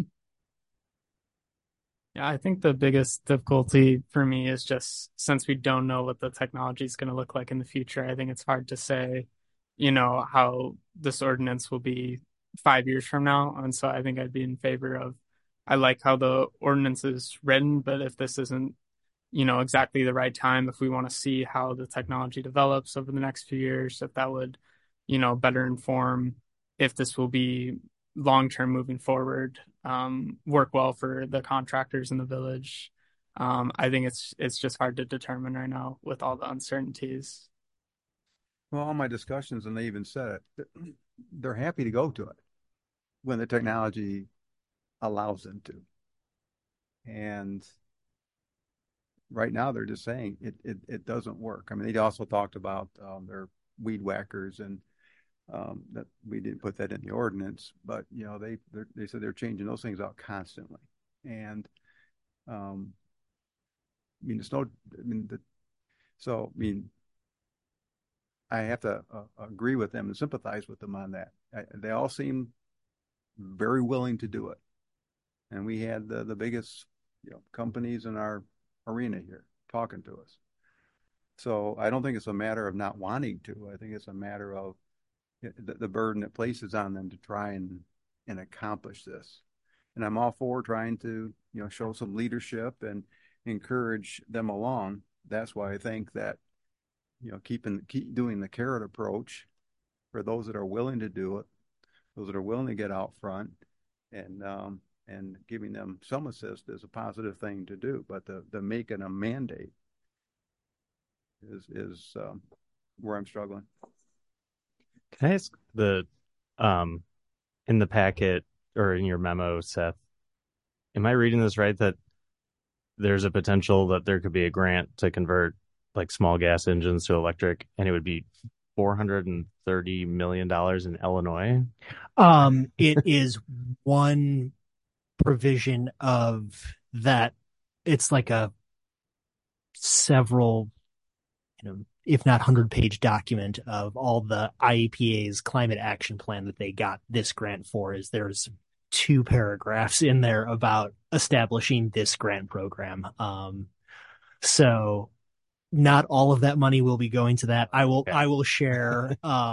Yeah, I think the biggest difficulty for me is just since we don't know what the technology is going to look like in the future, I think it's hard to say, how this ordinance will be 5 years from now. And so I think I'd be in favor of, I like how the ordinance is written, but if this isn't exactly the right time, if we want to see how the technology develops over the next few years, if that would, better inform if this will be long-term moving forward, work well for the contractors in the village. I think it's just hard to determine right now with all the uncertainties. Well, all my discussions, and they even said it, they're happy to go to it when the technology allows them to. And right now, they're just saying it doesn't work. I mean, they also talked about their weed whackers, and that we didn't put that in the ordinance, but they said they're changing those things out constantly. And I mean, it's no, I mean, I have to agree with them and sympathize with them on that. They all seem very willing to do it, and we had the biggest companies in our arena here talking to us. So I don't think it's a matter of not wanting to. I think it's a matter of the burden it places on them to try and accomplish this. And I'm all for trying to show some leadership and encourage them along. That's why I think that keep doing the carrot approach for those that are willing to do it, those that are willing to get out front, and giving them some assist is a positive thing to do. But the making a mandate is where I'm struggling. Can I ask in the packet or in your memo, Seth, am I reading this right that there's a potential that there could be a grant to convert small gas engines to electric, and it would be $430 million in Illinois? It is one provision of that. It's like a several if not 100-page document of all the IEPA's climate action plan that they got this grant for. Is there's 2 paragraphs in there about establishing this grant program. So not all of that money will be going to that. I will share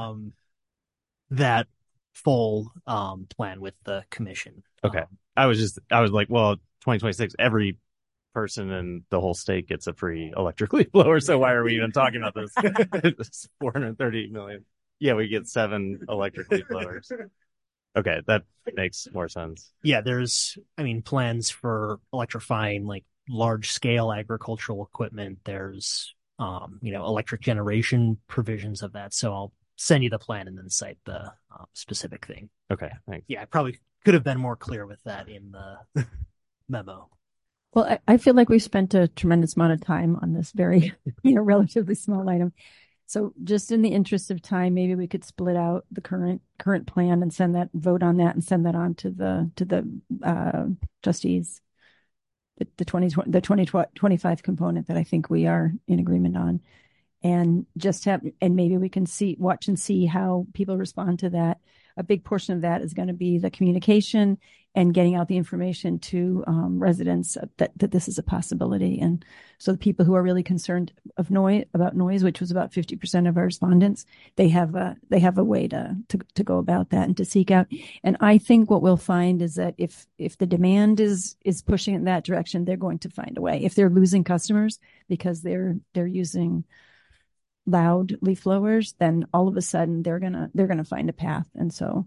that full plan with the commission. Okay. I was like, well, 2026, every person in the whole state gets a free electric leaf blower. So why are we even talking about this? It's $430 million. Yeah, we get 7 electric leaf blowers. Okay, that makes more sense. Yeah, there's, plans for electrifying like large scale agricultural equipment. There's, electric generation provisions of that. So I'll send you the plan and then cite the specific thing. Okay, thanks. Yeah, I probably could have been more clear with that in the memo. Well, I feel like we've spent a tremendous amount of time on this very, relatively small item. So just in the interest of time, maybe we could split out the current plan and vote on that and send that on to the trustees. The 2025 component that I think we are in agreement on, and maybe we can watch and see how people respond to that. A big portion of that is going to be the communication and getting out the information to residents that this is a possibility. And so the people who are really concerned about noise, which was about 50% of our respondents, they have a way to go about that and to seek out. And I think what we'll find is that if the demand is pushing in that direction, they're going to find a way. If they're losing customers because they're using loud leaf blowers, then all of a sudden they're gonna find a path. And so,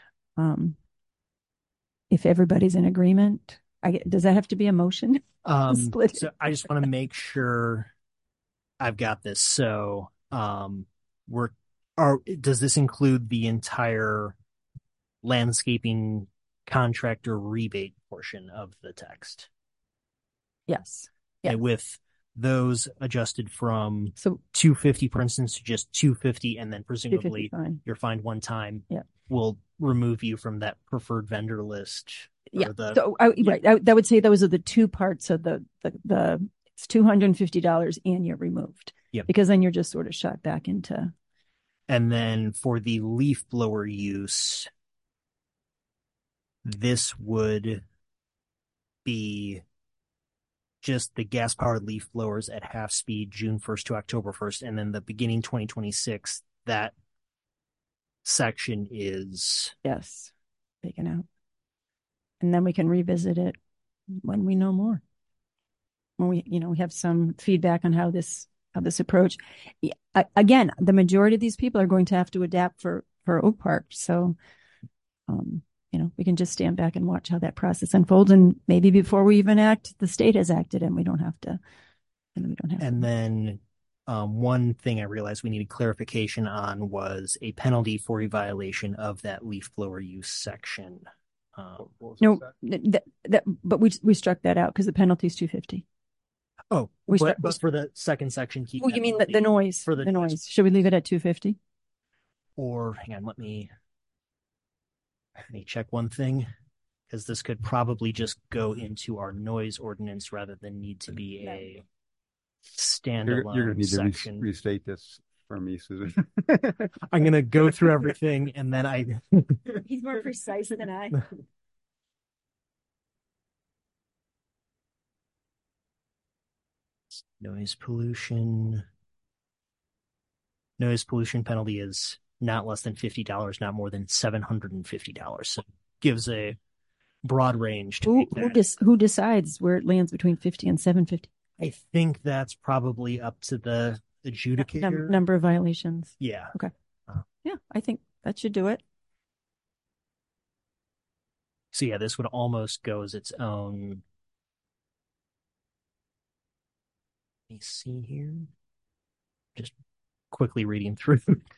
if everybody's in agreement, does that have to be a motion? Split. So I just want to make sure I've got this. So, does this include the entire landscaping contractor rebate portion of the text? Yes. Yeah. With those adjusted from $250, for instance, to just $250, and then presumably you're fined one time. Yeah, we'll remove you from that preferred vendor list. Yeah, right. I would say those are the 2 parts of the it's $250 and you're removed. Yeah, because then you're just sort of shot back into. And then for the leaf blower use, this would be just the gas-powered leaf blowers at half speed, June 1st to October 1st, and then the beginning 2026, that section is taken out. And then we can revisit it when we know more. When we have some feedback on how this approach. Again, the majority of these people are going to have to adapt for Oak Park. So, we can just stand back and watch how that process unfolds. And maybe before we even act, the state has acted and we don't have to. Then one thing I realized we needed clarification on was a penalty for a violation of that leaf blower use section. No, but we struck that out because the penalty is $250. Oh, but for the second section, keep. Oh, you mean the noise? For the noise, should we leave it at $250? Or hang on, let me check one thing, because this could probably just go into our noise ordinance rather than need to be a standalone. You're going to need section. to restate this for me, Susan. I'm going to go through everything and then He's more precise than I. Noise pollution penalty is not less than $50, not more than $750. So it gives a broad range. Who decides where it lands between 50 and 750? I think that's probably up to the adjudicator. Number of violations. Yeah. Okay. Yeah, I think that should do it. So yeah, this would almost go as its own. Let me see here. Just quickly reading through.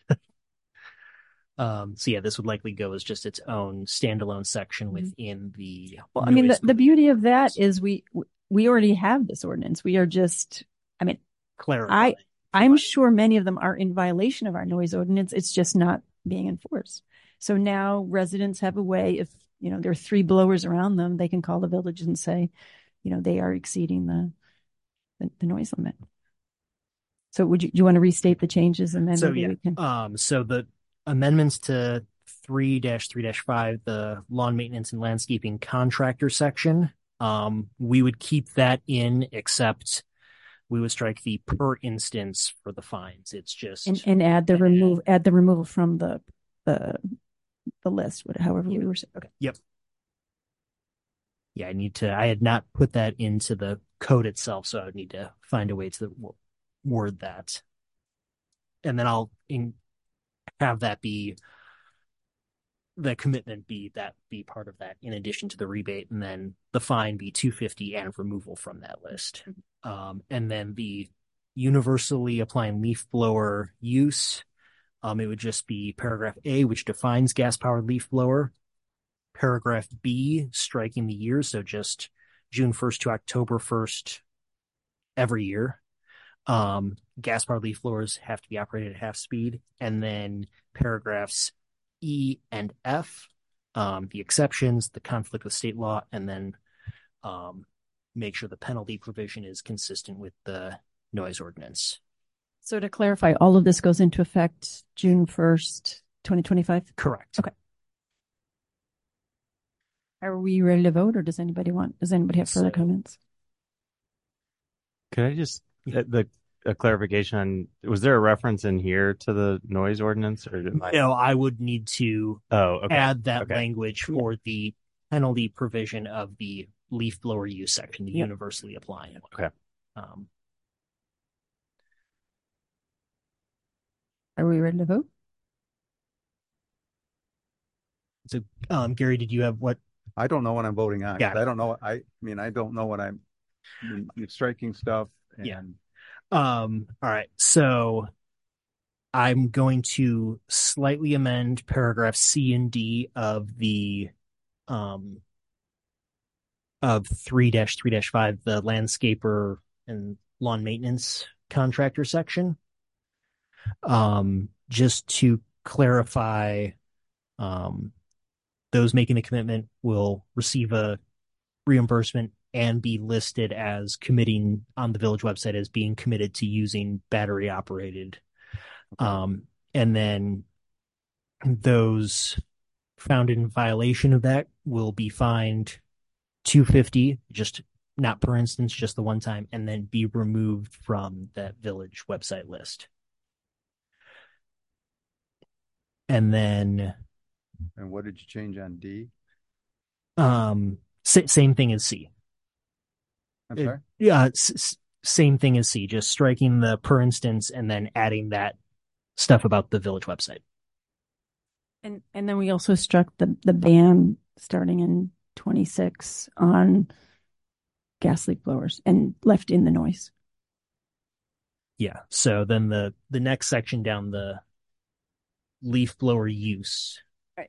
So yeah, this would likely go as just its own standalone section within the. Well, I mean, the beauty of that is we already have this ordinance. We are just, clarify. I'm sure many of them are in violation of our noise ordinance. It's just not being enforced. So now residents have a way, if there are 3 blowers around them, they can call the village and say, they are exceeding the noise limit. So do you want to restate the changes and then So maybe yeah, we can... so the amendments to 3-3-5, the lawn maintenance and landscaping contractor section, we would keep that in, except we would strike the per instance for the fines. It's just and add the removal from the list, however we were saying. Okay. Yep. Yeah, I had not put that into the code itself, so I would need to find a way to word that. And then I'll have that be the commitment be part of that in addition to the rebate, and then the fine be $250 and removal from that list. And then the universally applying leaf blower use, it would just be paragraph A, which defines gas-powered leaf blower. Paragraph B, striking the year, so just June 1st to October 1st every year. Gas-powered leaf blowers have to be operated at half speed. And then paragraphs E and F, the exceptions, the conflict with state law, and then make sure the penalty provision is consistent with the noise ordinance. So to clarify, all of this goes into effect June 1st, 2025? Correct. Okay. Are we ready to vote, or does anybody have further comments? Could I just a clarification on, was there a reference in here to the noise ordinance, or No, I would need to add that language for the penalty provision of the leaf blower use section, the universally applying. Okay. Are we ready to vote? So, Gary, did you have what? I don't know what I'm voting on. Yeah. I don't know. I don't know what you're striking stuff. And... Yeah. All right. So I'm going to slightly amend paragraph C and D of the of 3-3-5, the landscaper and lawn maintenance contractor section. Just to clarify, those making a commitment will receive a reimbursement and be listed as committing on the village website as being committed to using battery operated. And then those found in violation of that will be fined $250, just not per instance, just the one time, and then be removed from that village website list. And then... And what did you change on D? Same thing as C. I'm sorry? Yeah, same thing as C, just striking the per instance and then adding that stuff about the village website. And then we also struck the ban starting in 26 on gas leak blowers and left in the noise. Yeah. So then the next section down, the leaf blower use. Right.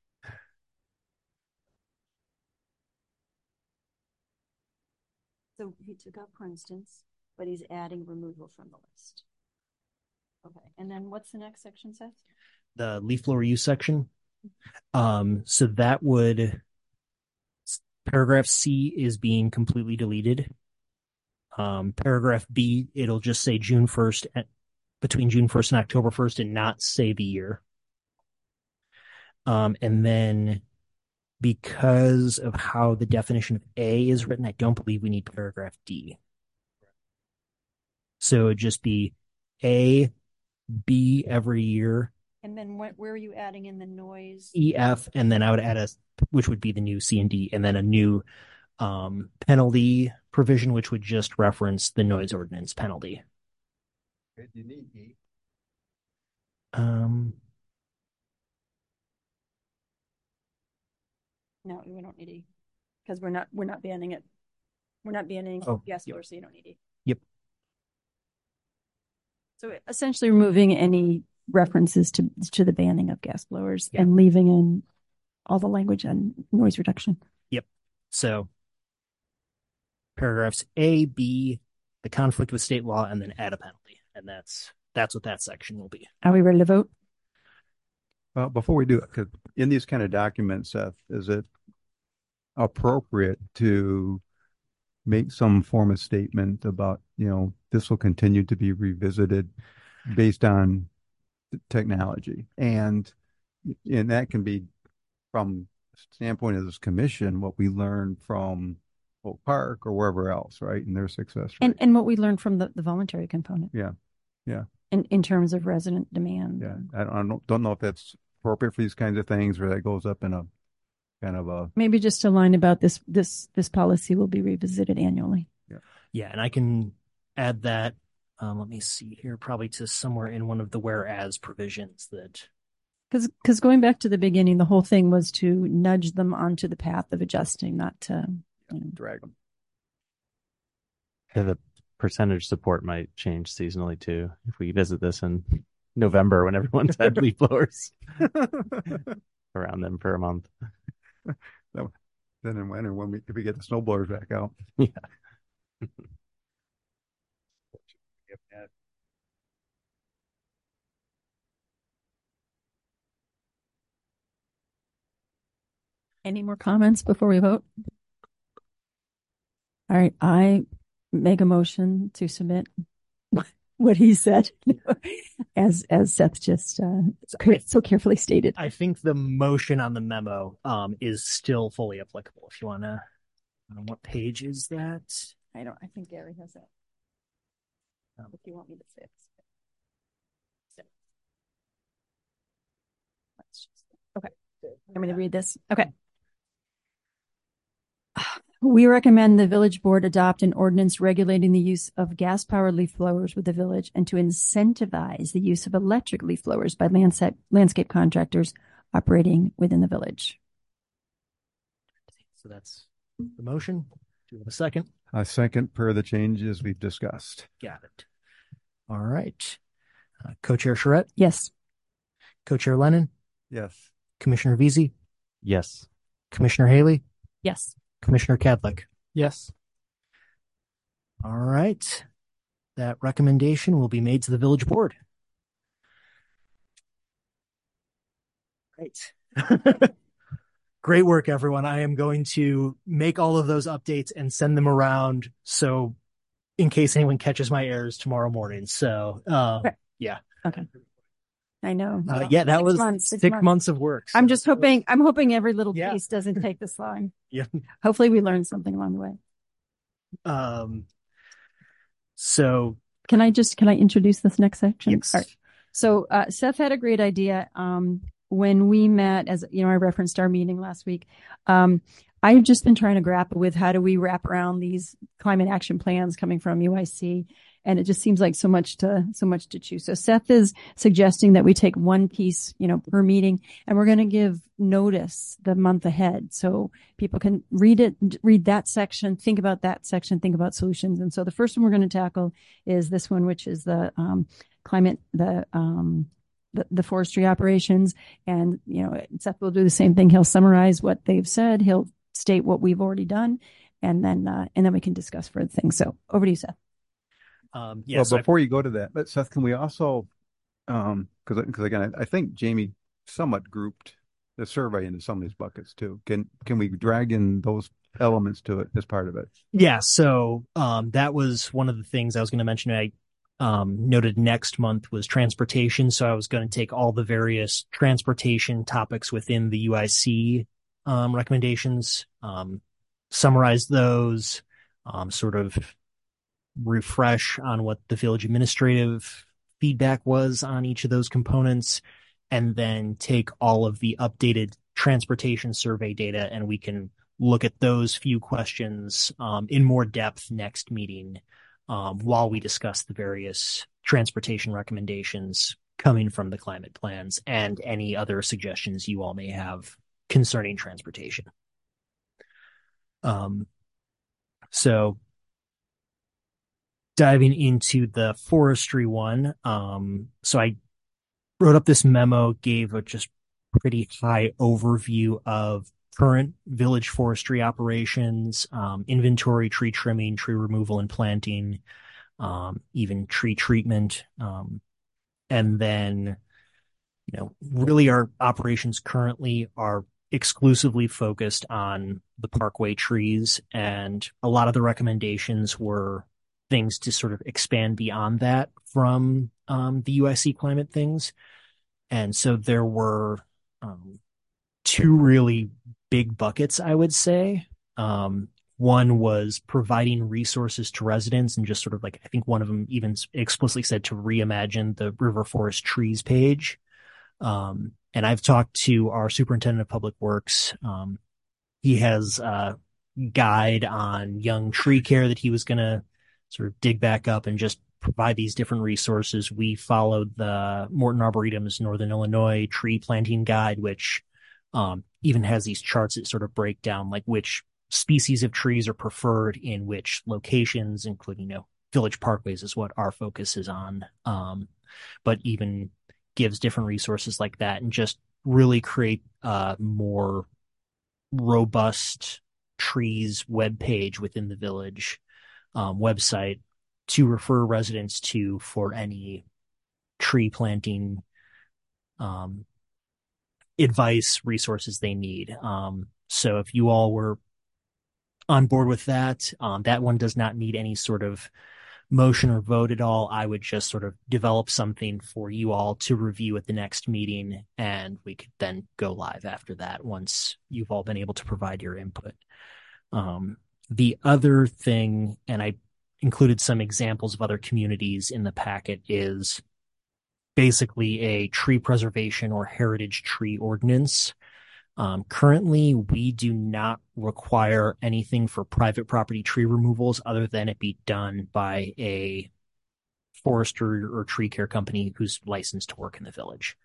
So he took out per instance, but he's adding removal from the list. Okay. And then what's the next section, Seth? The leaf blower use section. So that would, paragraph C is being completely deleted. Paragraph B, it'll just say June 1st, between June 1st and October 1st, and not say the year. And then because of how the definition of A is written, I don't believe we need paragraph D. So it'd just be A, B every year. And then where are you adding in the noise? E, F, and then I would add which would be the new C and D, and then a new penalty provision, which would just reference the noise ordinance penalty. Okay, do you need E? No, we don't need E because we're not banning it. We're not banning gas blowers, so you don't need E. Yep. So essentially removing any references to the banning of gas blowers and leaving in all the language on noise reduction. Yep. So paragraphs A, B, the conflict with state law, and then add a penalty. And that's what that section will be. Are we ready to vote? Well, before we do it, 'cause in these kind of documents, Seth, is it appropriate to make some form of statement about, this will continue to be revisited based on technology. And that can be from the standpoint of this commission, what we learned from Oak Park or wherever else, right? And their success rate. And what we learned from the voluntary component. Yeah. In terms of resident demand. Yeah. I don't know if that's appropriate for these kinds of things, or that goes up in a kind of a. Maybe just a line about this policy will be revisited annually. Yeah. And I can add that, let me see here, probably to somewhere in one of the whereas provisions that. Because going back to the beginning, the whole thing was to nudge them onto the path of adjusting, not to drag them. Yeah, the percentage support might change seasonally too. If we visit this in November when everyone's had leaf blowers around them for a month. Then in winter, if we get the snow blowers back out. Yeah. Any more comments before we vote? All right, I make a motion to submit what he said, as Seth just so carefully stated. I think the motion on the memo is still fully applicable. If you want to, what page is that? I think Gary has that. If you want me to say it. Okay, I'm going to read this. Okay. We recommend the village board adopt an ordinance regulating the use of gas-powered leaf blowers with the village and to incentivize the use of electric leaf blowers by landscape contractors operating within the village. So that's the motion. Do you have a second? A second per the changes we've discussed. Got it. All right. Co-Chair Charette? Yes. Co-Chair Lennon? Yes. Commissioner Veazey? Yes. Commissioner Haley? Yes. Commissioner Kadlec? Yes. All right. That recommendation will be made to the village board. Great. Great work, everyone. I am going to make all of those updates and send them around. So in case anyone catches my errors tomorrow morning. So, yeah. Okay. I know. Yeah, that was 6 months of work. So. I'm hoping every little piece doesn't take this long. Yeah. Hopefully we learned something along the way. So can I introduce this next section? Yes. All right. So, Seth had a great idea. When we met, as you know, I referenced our meeting last week. I've just been trying to grapple with how do we wrap around these climate action plans coming from UIC. And it just seems like so much to choose. So Seth is suggesting that we take one piece, per meeting, and we're going to give notice the month ahead. So people can read that section, think about that section, think about solutions. And so the first one we're going to tackle is this one, which is the climate, the forestry operations. And, Seth will do the same thing. He'll summarize what they've said. He'll state what we've already done. And then we can discuss further things. So over to you, Seth. Before you go to that, but Seth, can we also, because again, I think Jamie somewhat grouped the survey into some of these buckets too. Can we drag in those elements to it as part of it? Yeah. So that was one of the things I was going to mention. I noted next month was transportation. So I was going to take all the various transportation topics within the UIC recommendations, summarize those, sort of refresh on what the village administrative feedback was on each of those components, and then take all of the updated transportation survey data, and we can look at those few questions in more depth next meeting while we discuss the various transportation recommendations coming from the climate plans and any other suggestions you all may have concerning transportation. So diving into the forestry one. So I wrote up this memo, gave a just pretty high overview of current village forestry operations, inventory, tree trimming, tree removal and planting, even tree treatment. And then, really our operations currently are exclusively focused on the parkway trees, and a lot of the recommendations were things to sort of expand beyond that from the UIC climate things. And so there were two really big buckets, I would say. One was providing resources to residents, and just sort of like, I think one of them even explicitly said to reimagine the river forest trees page. And I've talked to our superintendent of public works. He has a guide on young tree care that he was going to sort of dig back up and just provide these different resources. We followed the Morton Arboretum's Northern Illinois tree planting guide, which even has these charts that sort of break down like which species of trees are preferred in which locations, including, village parkways is what our focus is on. But even gives different resources like that, and just really create a more robust trees web page within the village website to refer residents to for any tree planting advice, resources they need. So if you all were on board with that, that one does not need any sort of motion or vote at all. I would just sort of develop something for you all to review at the next meeting, and we could then go live after that once you've all been able to provide your input. The other thing, and I included some examples of other communities in the packet, is basically a tree preservation or heritage tree ordinance. Currently, we do not require anything for private property tree removals other than it be done by a forester or tree care company who's licensed to work in the village.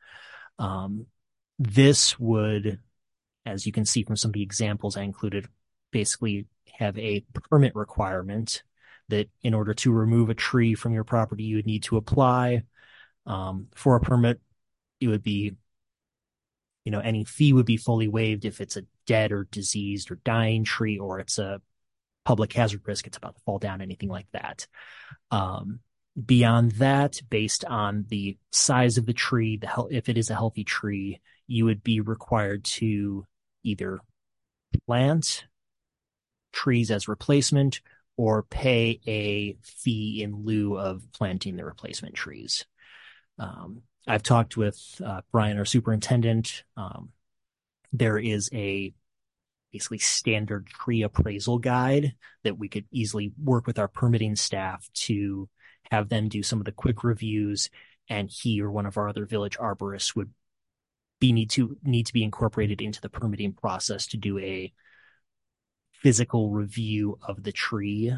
This would, as you can see from some of the examples I included, basically have a permit requirement that in order to remove a tree from your property, you would need to apply for a permit. It would be, any fee would be fully waived if it's a dead or diseased or dying tree, or it's a public hazard risk, it's about to fall down, anything like that. Beyond that, based on the size of the tree, if it is a healthy tree, you would be required to either plant trees as replacement or pay a fee in lieu of planting the replacement trees. I've talked with Brian, our superintendent. There is a basically standard tree appraisal guide that we could easily work with our permitting staff to have them do some of the quick reviews, and he or one of our other village arborists would need to be incorporated into the permitting process to do a physical review of the tree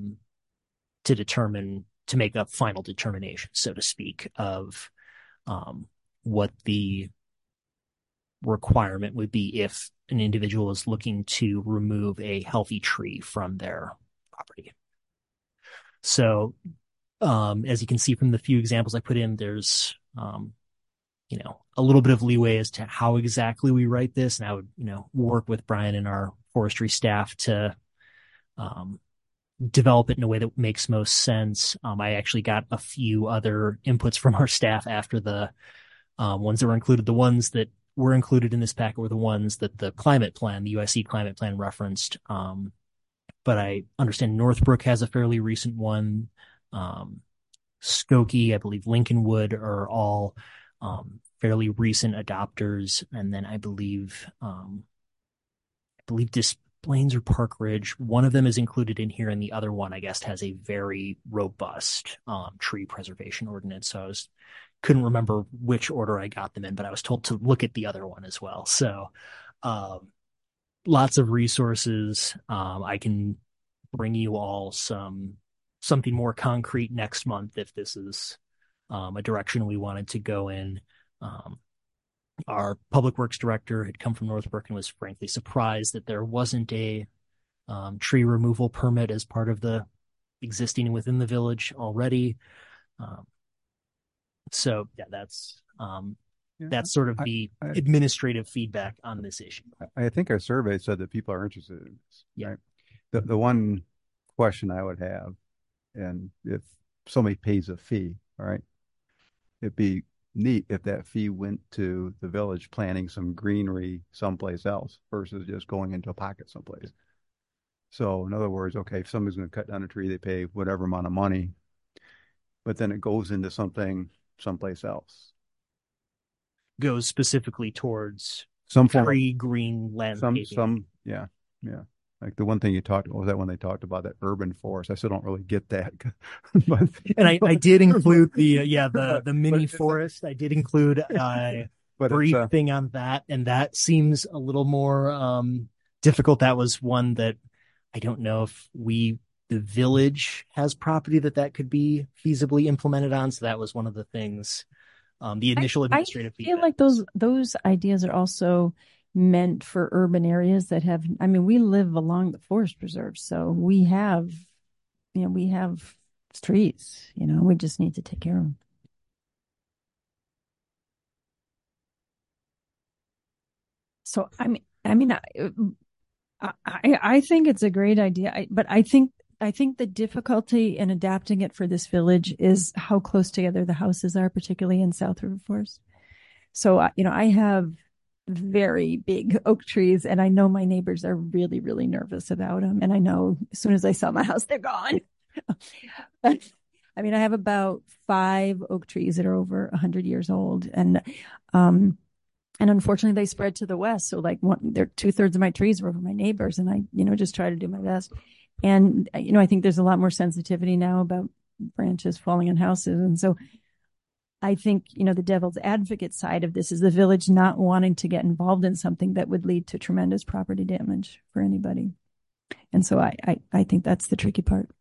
to make a final determination, so to speak, of what the requirement would be if an individual is looking to remove a healthy tree from their property. So, as you can see from the few examples I put in, there's, a little bit of leeway as to how exactly we write this. And I would, work with Brian and our forestry staff to develop it in a way that makes most sense. I actually got a few other inputs from our staff after the ones that were included. The ones that were included in this packet were the ones that the UIC climate plan referenced. But I understand Northbrook has a fairly recent one. Skokie, I believe Lincolnwood are all fairly recent adopters. And then I believe Des Plaines or Park Ridge, one of them is included in here, and the other one, I guess, has a very robust tree preservation ordinance. So couldn't remember which order I got them in, but I was told to look at the other one as well. So lots of resources. I can bring you all something more concrete next month if this is a direction we wanted to go in. Our public works director had come from Northbrook and was frankly surprised that there wasn't a tree removal permit as part of the existing within the village already. So yeah, that's sort of the administrative feedback on this issue. I think our survey said that people are interested in this. Yeah. Right? The one question I would have, and if somebody pays a fee, all right, it'd be neat if that fee went to the village planting some greenery someplace else versus just going into a pocket someplace. So in other words, okay, if somebody's going to cut down a tree, they pay whatever amount of money, but then it goes into something someplace else. Goes specifically towards Some form tree green landscaping. Yeah. Like the one thing you talked about was that when they talked about that urban forest. I still don't really get that. But And I did include the mini forest. I did include a brief thing on that, and that seems a little more difficult. That was one that I don't know if the village has property that could be feasibly implemented on. So that was one of the things. The initial administrative I feel like those ideas are also meant for urban areas that have, I mean, we live along the forest preserve, so we have trees, we just need to take care of them. So, I think it's a great idea, but I think the difficulty in adapting it for this village is how close together the houses are, particularly in South River Forest. So, I have very big oak trees, and I know my neighbors are really, really nervous about them. And I know as soon as I sell my house, they're gone. I have about 5 oak trees that are over 100 years old, and unfortunately they spread to the west. So like they're 2/3 of my trees were over my neighbors, and I, just try to do my best. And, I think there's a lot more sensitivity now about branches falling on houses. And so I think, the devil's advocate side of this is the village not wanting to get involved in something that would lead to tremendous property damage for anybody. And so I think that's the tricky part.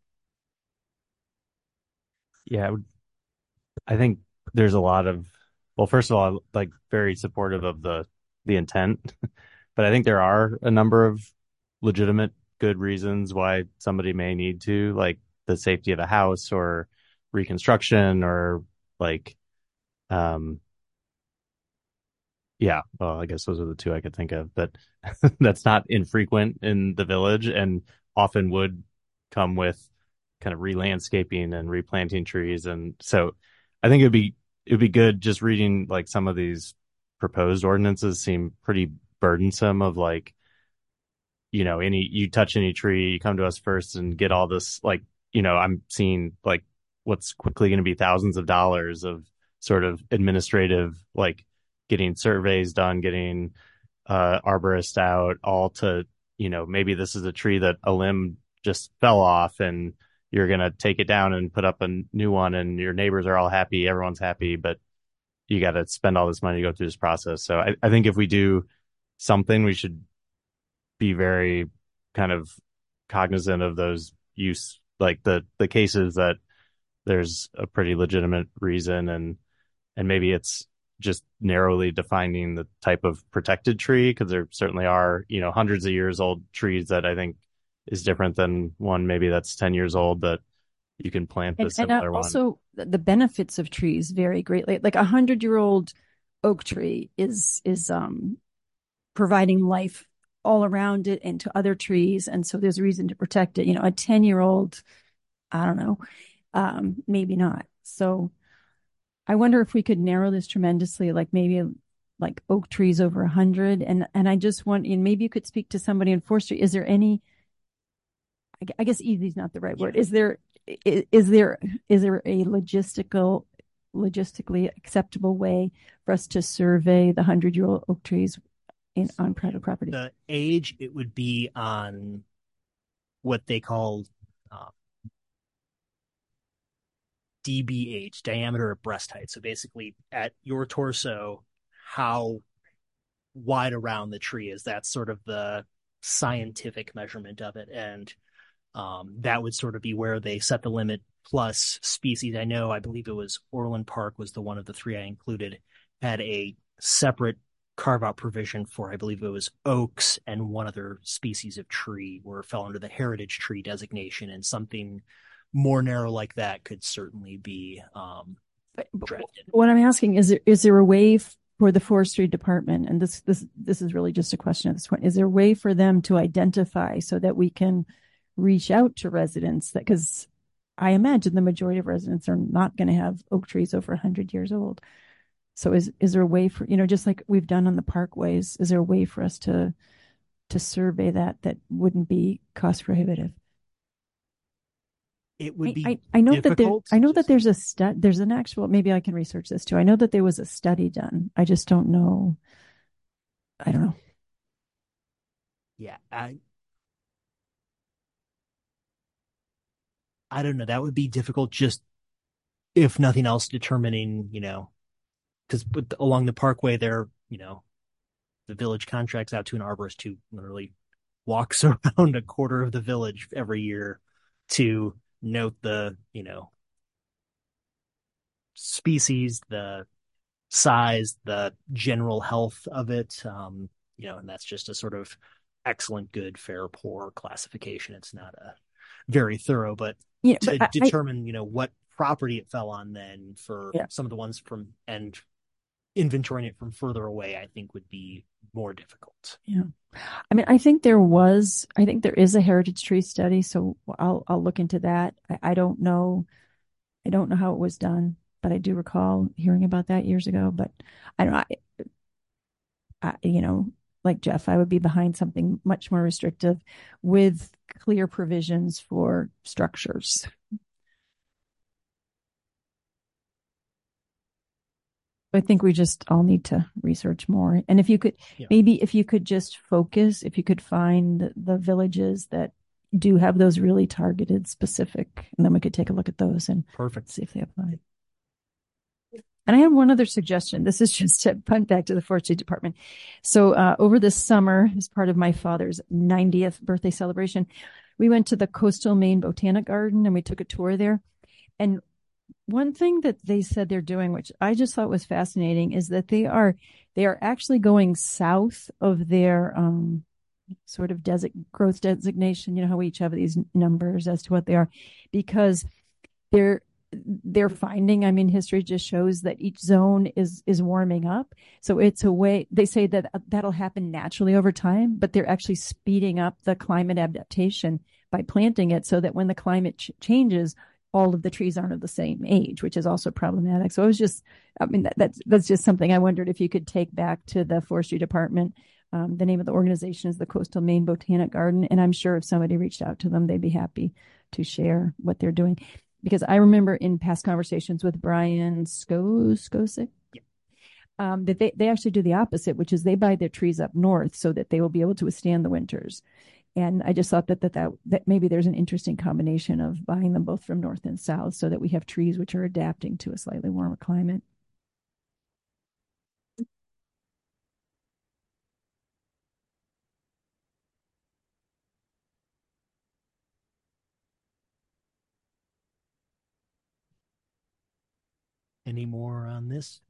Yeah, I think there's a lot of, well, first of all, like very supportive of the intent, but I think there are a number of legitimate good reasons why somebody may need to, like the safety of a house or reconstruction or like, yeah, well, I guess those are the 2 I could think of, but that's not infrequent in the village and often would come with kind of re-landscaping and replanting trees. And so I think it'd be good just reading like some of these proposed ordinances seem pretty burdensome of like, you touch any tree, you come to us first and get all this, like, I'm seeing like what's quickly going to be thousands of dollars of sort of administrative, like getting surveys done, getting arborists out, all to, maybe this is a tree that a limb just fell off and you're going to take it down and put up a new one and your neighbors are all happy, everyone's happy, but you got to spend all this money to go through this process. So I think if we do something, we should be very kind of cognizant of those use, like the cases that there's a pretty legitimate reason and maybe it's just narrowly defining the type of protected tree, because there certainly are, hundreds of years old trees that I think is different than one maybe that's 10 years old that you can plant the similar one. Also, the benefits of trees vary greatly. Like 100-year-old oak tree is providing life all around it and to other trees, and so there's a reason to protect it. A 10-year-old, I don't know, maybe not. So I wonder if we could narrow this tremendously, like maybe like oak trees over 100. And I just want, and maybe you could speak to somebody in forestry. Is there any, I guess easy is not the right word. Is there a logistically acceptable way for us to survey the 100-year-old oak trees on private property? The age, it would be on what they call DBH, diameter of breast height. So basically at your torso, how wide around the tree is. That's sort of the scientific measurement of it. And that would sort of be where they set the limit plus species. I believe it was Orland Park was the one of the 3 I included, had a separate carve out provision for, I believe it was oaks and one other species of tree fell under the heritage tree designation, and something more narrow like that could certainly be drafted. What I'm asking is there a way for the forestry department, and this is really just a question at this point, is there a way for them to identify so that we can reach out to residents, that because I imagine the majority of residents are not going to have oak trees over 100 years old. So is there a way for, just like we've done on the parkways, is there a way for us to survey that wouldn't be cost prohibitive? It would be I know difficult. that there's there's an actual, maybe I can research this too. I know that there was a study done. I just don't know. I don't know. Yeah, I don't know. That would be difficult, just if nothing else, determining, because along the parkway there, the village contracts out to an arborist who literally walks around a quarter of the village every year to note the, species, the size, the general health of it. And that's just a sort of excellent, good, fair, poor classification. It's not a very thorough, but determine, what property it fell on then for some of the ones from, and inventorying it from further away, I think would be more difficult. Yeah. I mean, I think there is a heritage tree study, so I'll look into that. I don't know how it was done, but I do recall hearing about that years ago. But I don't know, like Jeff, I would be behind something much more restrictive with clear provisions for structures. I think we just all need to research more. And if you could, maybe if you could just focus, if you could find the villages that do have those really targeted specific, and then we could take a look at those and see if they apply. And I have one other suggestion. This is just a punt back to the forestry department. So over this summer, as part of my father's 90th birthday celebration, we went to the Coastal Maine Botanic Garden and we took a tour there. And one thing that they said they're doing, which I just thought was fascinating, is that they are actually going south of their sort of growth designation. You know how we each have these numbers as to what they are, because they're finding, I mean, history just shows that each zone is warming up. So it's a way, they say that that'll happen naturally over time, but they're actually speeding up the climate adaptation by planting it so that when the climate changes, all of the trees aren't of the same age, which is also problematic. So it was just, I mean, that's just something I wondered if you could take back to the forestry department. The name of the organization is the Coastal Maine Botanic Garden. And I'm sure if somebody reached out to them, they'd be happy to share what they're doing. Because I remember in past conversations with Brian Skosick, that they actually do the opposite, which is they buy their trees up north so that they will be able to withstand the winters. And I just thought that maybe there's an interesting combination of buying them both from north and south so that we have trees which are adapting to a slightly warmer climate. Any more on this?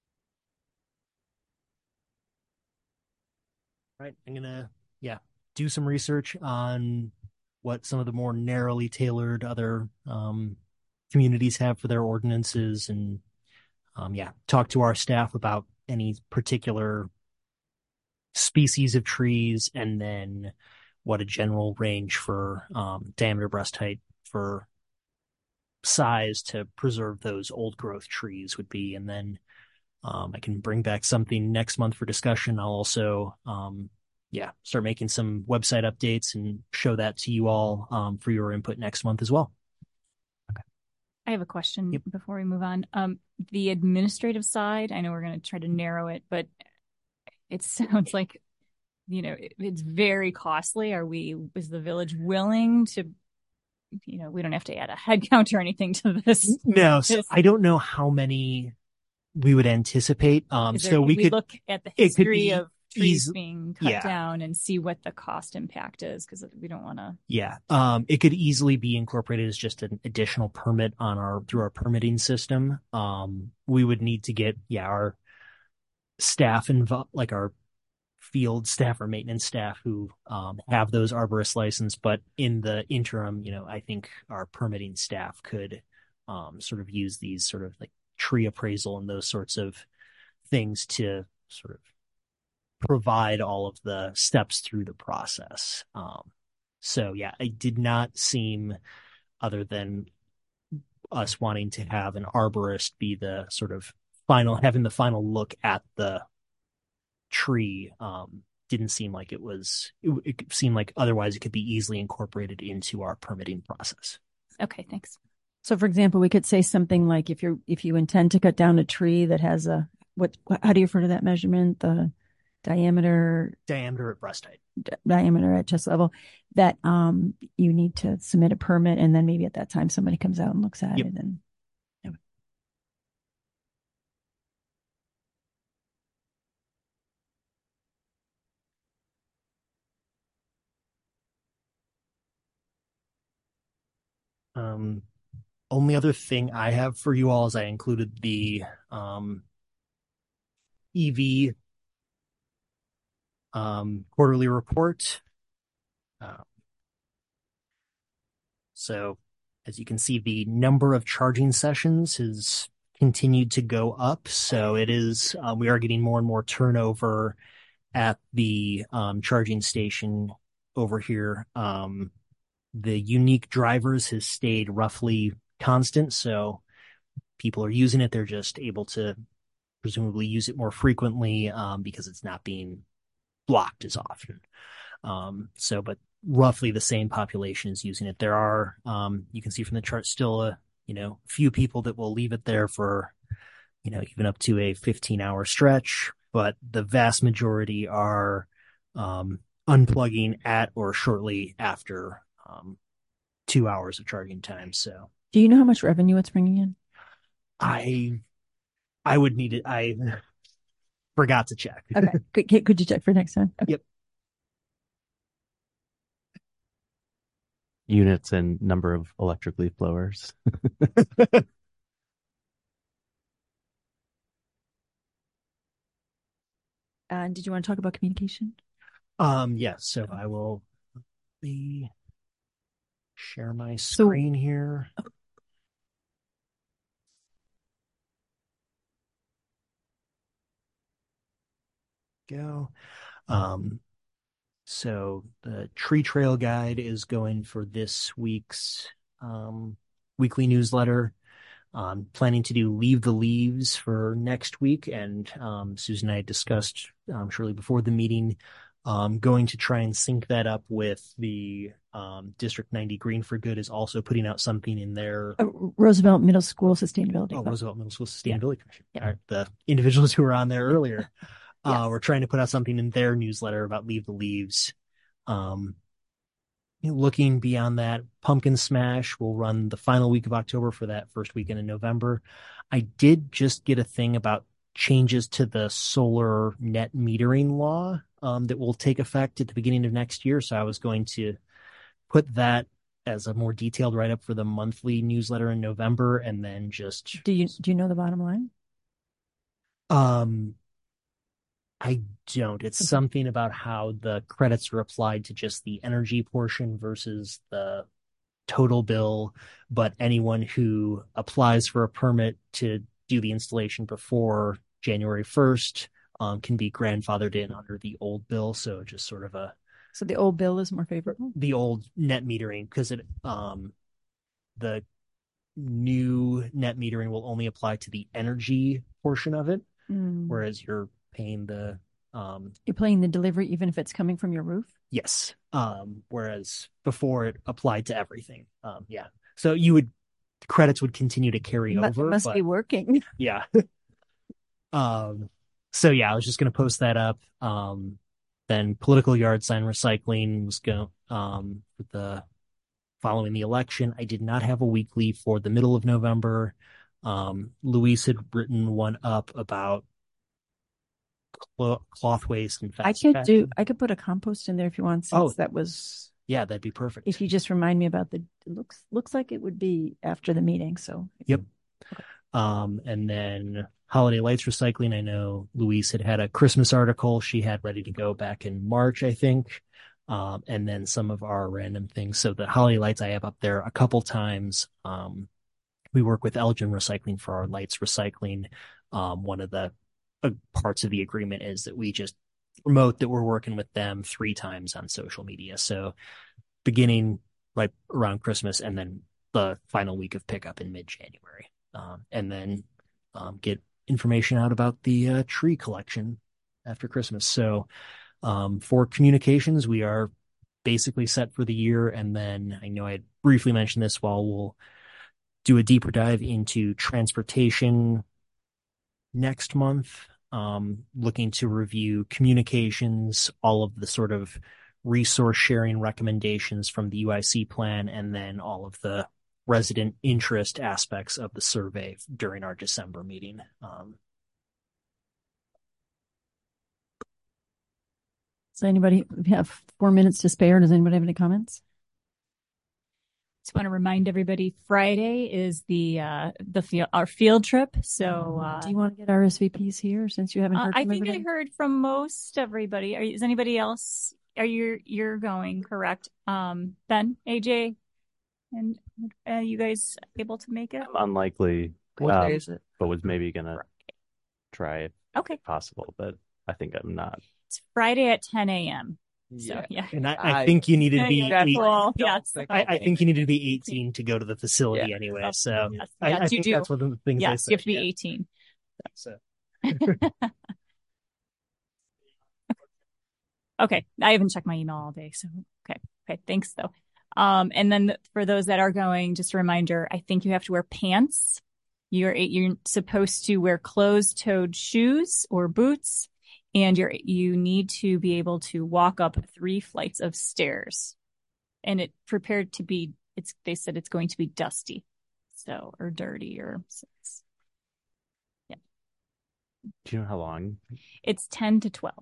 All right, I'm gonna do some research on what some of the more narrowly tailored other communities have for their ordinances, and talk to our staff about any particular species of trees, and then what a general range for diameter, breast height, for size to preserve those old growth trees would be. And then I can bring back something next month for discussion. I'll also start making some website updates and show that to you all for your input next month as well. Okay. I have a question before we move on. The administrative side, I know we're going to try to narrow it, but it sounds like, it's very costly. Is the village willing to, we don't have to add a head count or anything to this. No, so I don't know how many we would anticipate. So we could look at the history of trees being cut down and see what the cost impact is, because we don't want to. Yeah. It could easily be incorporated as just an additional permit through our permitting system. We would need to get, our staff involved, like our field staff or maintenance staff who have those arborist license. But in the interim, I think our permitting staff could sort of use these sort of like tree appraisal and those sorts of things to sort of provide all of the steps through the process. It did not seem, other than us wanting to have an arborist be the sort of having the final look at the tree didn't seem like it seemed like otherwise it could be easily incorporated into our permitting process. Okay, thanks. So, for example, we could say something like if you intend to cut down a tree that has how do you refer to that measurement? The diameter at breast height. Diameter at chest level, that you need to submit a permit, and then maybe at that time somebody comes out and looks at Yep. it. And only other thing I have for you all is I included the EV quarterly report. So as you can see, the number of charging sessions has continued to go up. So it is, we are getting more and more turnover at the charging station over here. The unique drivers has stayed roughly constant. So people are using it. They're just able to presumably use it more frequently because it's not being blocked as often. But roughly the same population is using it. There are, you can see from the chart, still a few people that will leave it there for, even up to a 15-hour stretch, but the vast majority are unplugging at or shortly after 2 hours of charging time. So, do you know how much revenue it's bringing in? I would need it. I forgot to check. Okay. Could you check for next time? Okay. Yep. Units and number of electric leaf blowers. And did you want to talk about communication? Yes. So I will share my screen here. Go. So the tree trail guide is going for this week's weekly newsletter. Planning to do Leave the Leaves for next week, and Susan and I discussed shortly before the meeting going to try and sync that up with the District 90 Green for Good is also putting out something in their Roosevelt Middle School Sustainability. Roosevelt Middle School Sustainability Commission. Yeah. The individuals who were on there earlier. Yes. We're trying to put out something in their newsletter about Leave the Leaves. Looking beyond that, Pumpkin Smash will run the final week of October for that first weekend in November. I did just get a thing about changes to the solar net metering law that will take effect at the beginning of next year. So I was going to put that as a more detailed write-up for the monthly newsletter in November, and then just... Do you know the bottom line? I don't. It's something about how the credits are applied to just the energy portion versus the total bill, but anyone who applies for a permit to do the installation before January 1st can be grandfathered in under the old bill. So just sort of So the old bill is more favorable? The old net metering, because the new net metering will only apply to the energy portion of it, whereas you're paying you're paying the delivery even if it's coming from your roof? Yes. Whereas before it applied to everything. Yeah. So credits would continue to carry over. Must be working. Yeah. So yeah, I was just going to post that up. Then political yard sign recycling was going following the election. I did not have a weekly for the middle of November. Luis had written one up about cloth waste and fast fashion. I could put a compost in there if you want, since that was... Yeah, that'd be perfect. If you just remind me about it looks like it would be after the meeting. So yep. Okay. And then holiday lights recycling. I know Luis had a Christmas article she had ready to go back in March, I think. And then some of our random things. So the holiday lights I have up there a couple times. We work with Elgin Recycling for our lights recycling. One of the parts of the agreement is that we just promote that we're working with them 3 times on social media. So beginning right around Christmas, and then the final week of pickup in mid-January. And then get information out about the tree collection after Christmas. So for communications, we are basically set for the year. And then I know I briefly mentioned this while we'll do a deeper dive into transportation next month, looking to review communications, all of the sort of resource sharing recommendations from the UIC plan, and then all of the resident interest aspects of the survey during our December meeting. Does anybody have 4 minutes to spare? Does anybody have any comments? Just want to remind everybody, Friday is our field trip. So, do you want to get RSVPs here since you haven't heard from I think everybody? I heard from most everybody. Is anybody else? You're going, correct? Ben, AJ, and you guys able to make it? I'm unlikely. What day is it? But was maybe gonna try if Okay. possible, but I think I'm not. It's Friday at 10 a.m. So, yeah. And I think you needed to be Yes. I think you needed to be 18 to go to the facility anyway. So Yes, I you think do. that's one of the things they Yes, said. you have to be Yeah. 18. So Okay. I haven't checked my email all day. So, okay. Thanks though. And then for those that are going, just a reminder, I think you have to wear pants. You're supposed to wear closed-toed shoes or boots, and you need to be able to walk up 3 flights of stairs. And they said it's going to be dusty. So, or dirty yeah. Do you know how long? It's 10 to 12.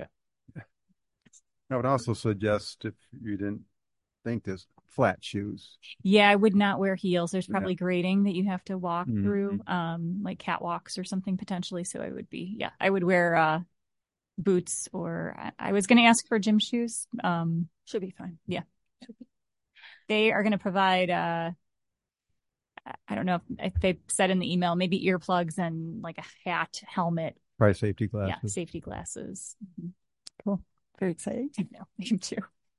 I would also suggest, if you didn't think this, flat shoes. Yeah, I would not wear heels. There's probably grading that you have to walk through, like catwalks or something potentially. So I would wear boots, or I was going to ask for gym shoes. Should be fine. Yeah. They are going to provide, I don't know if they said in the email, maybe earplugs and like a hat, helmet. Probably safety glasses. Yeah, safety glasses. Cool. Very exciting. I know, me too.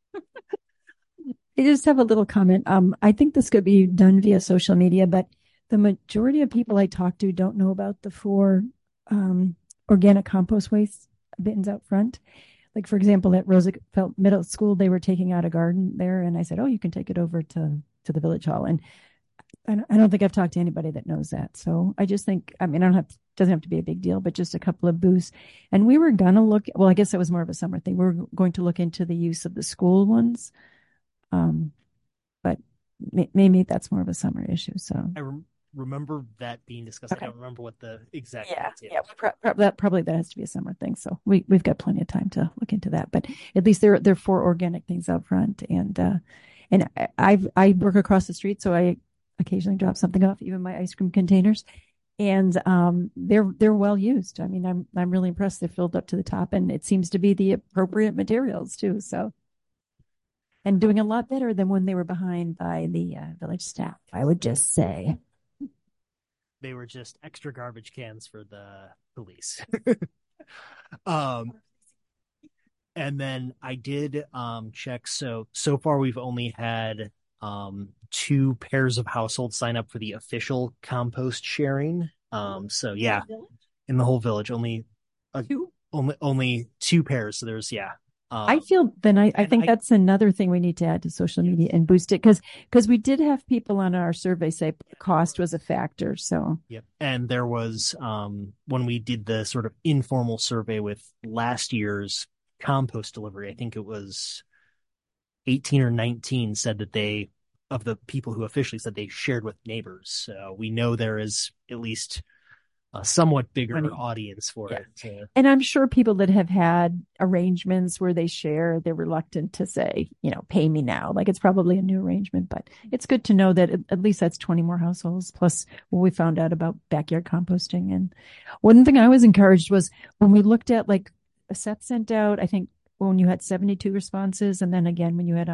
I just have a little comment. I think this could be done via social media, but the majority of people I talk to don't know about the 4 organic compost waste bins out front. Like, for example, at Roosevelt Middle School, they were taking out a garden there, and I said, "Oh, you can take it over to the village hall." And I don't think I've talked to anybody that knows that. So I just think, I mean, doesn't have to be a big deal, but just a couple of booths. And we were going to look, well, I guess that was more of a summer thing. We were going to look into the use of the school ones. But maybe that's more of a summer issue. So I remember that being discussed. Okay. I don't remember what the exact probably that has to be a summer thing. So we've got plenty of time to look into that. But at least there are 4 organic things out front, and I work across the street, so I occasionally drop something off, even my ice cream containers, and they're well used. I mean, I'm really impressed. They're filled up to the top, and it seems to be the appropriate materials too. So. And doing a lot better than when they were behind by the village staff, I would just say. They were just extra garbage cans for the police. And then I did check. So far we've only had 2 pairs of households sign up for the official compost sharing. So yeah, in the whole village, only 2 pairs. So there's I feel then I think that's another thing we need to add to social media and boost it, because we did have people on our survey say cost was a factor. So yep. And there was when we did the sort of informal survey with last year's compost delivery, I think it was 18 or 19 said that of the people who officially said they shared with neighbors. So we know there is at least a somewhat bigger audience for it. And I'm sure people that have had arrangements where they share, they're reluctant to say, pay me now. Like, it's probably a new arrangement, but it's good to know that at least that's 20 more households, plus what we found out about backyard composting. And one thing I was encouraged was when we looked at, like, Seth sent out, I think when you had 72 responses, and then again when you had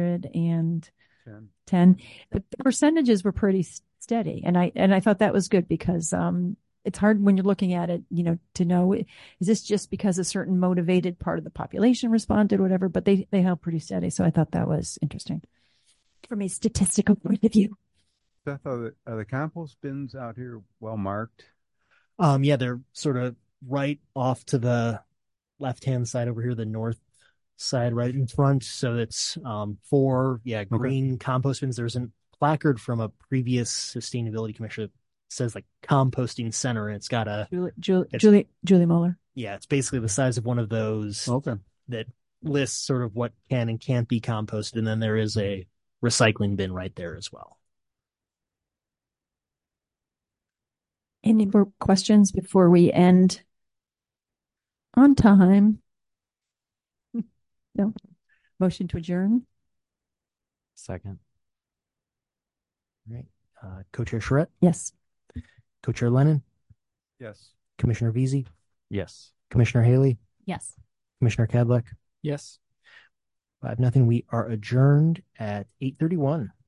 110, but the percentages were pretty steady. And I thought that was good, because it's hard when you're looking at it, to know, is this just because a certain motivated part of the population responded, or whatever, but they held pretty steady. So I thought that was interesting from a statistical point of view. Seth, are the compost bins out here well marked? Yeah, they're sort of right off to the left-hand side over here, the north side right in front. So it's four, green compost bins. There's a placard from a previous sustainability commissioner that says like composting center, and it's got a Julie Mueller. Yeah, it's basically the size of one of those that lists sort of what can and can't be composted, and then there is a recycling bin right there as well. Any more questions before we end on time? No. Motion to adjourn. Second. All right. Co-Chair Charette? Yes. Co-Chair Lennon? Yes. Commissioner Veazey? Yes. Commissioner Haley? Yes. Commissioner Kadlec? Yes. 5-0. We are adjourned at 8:31.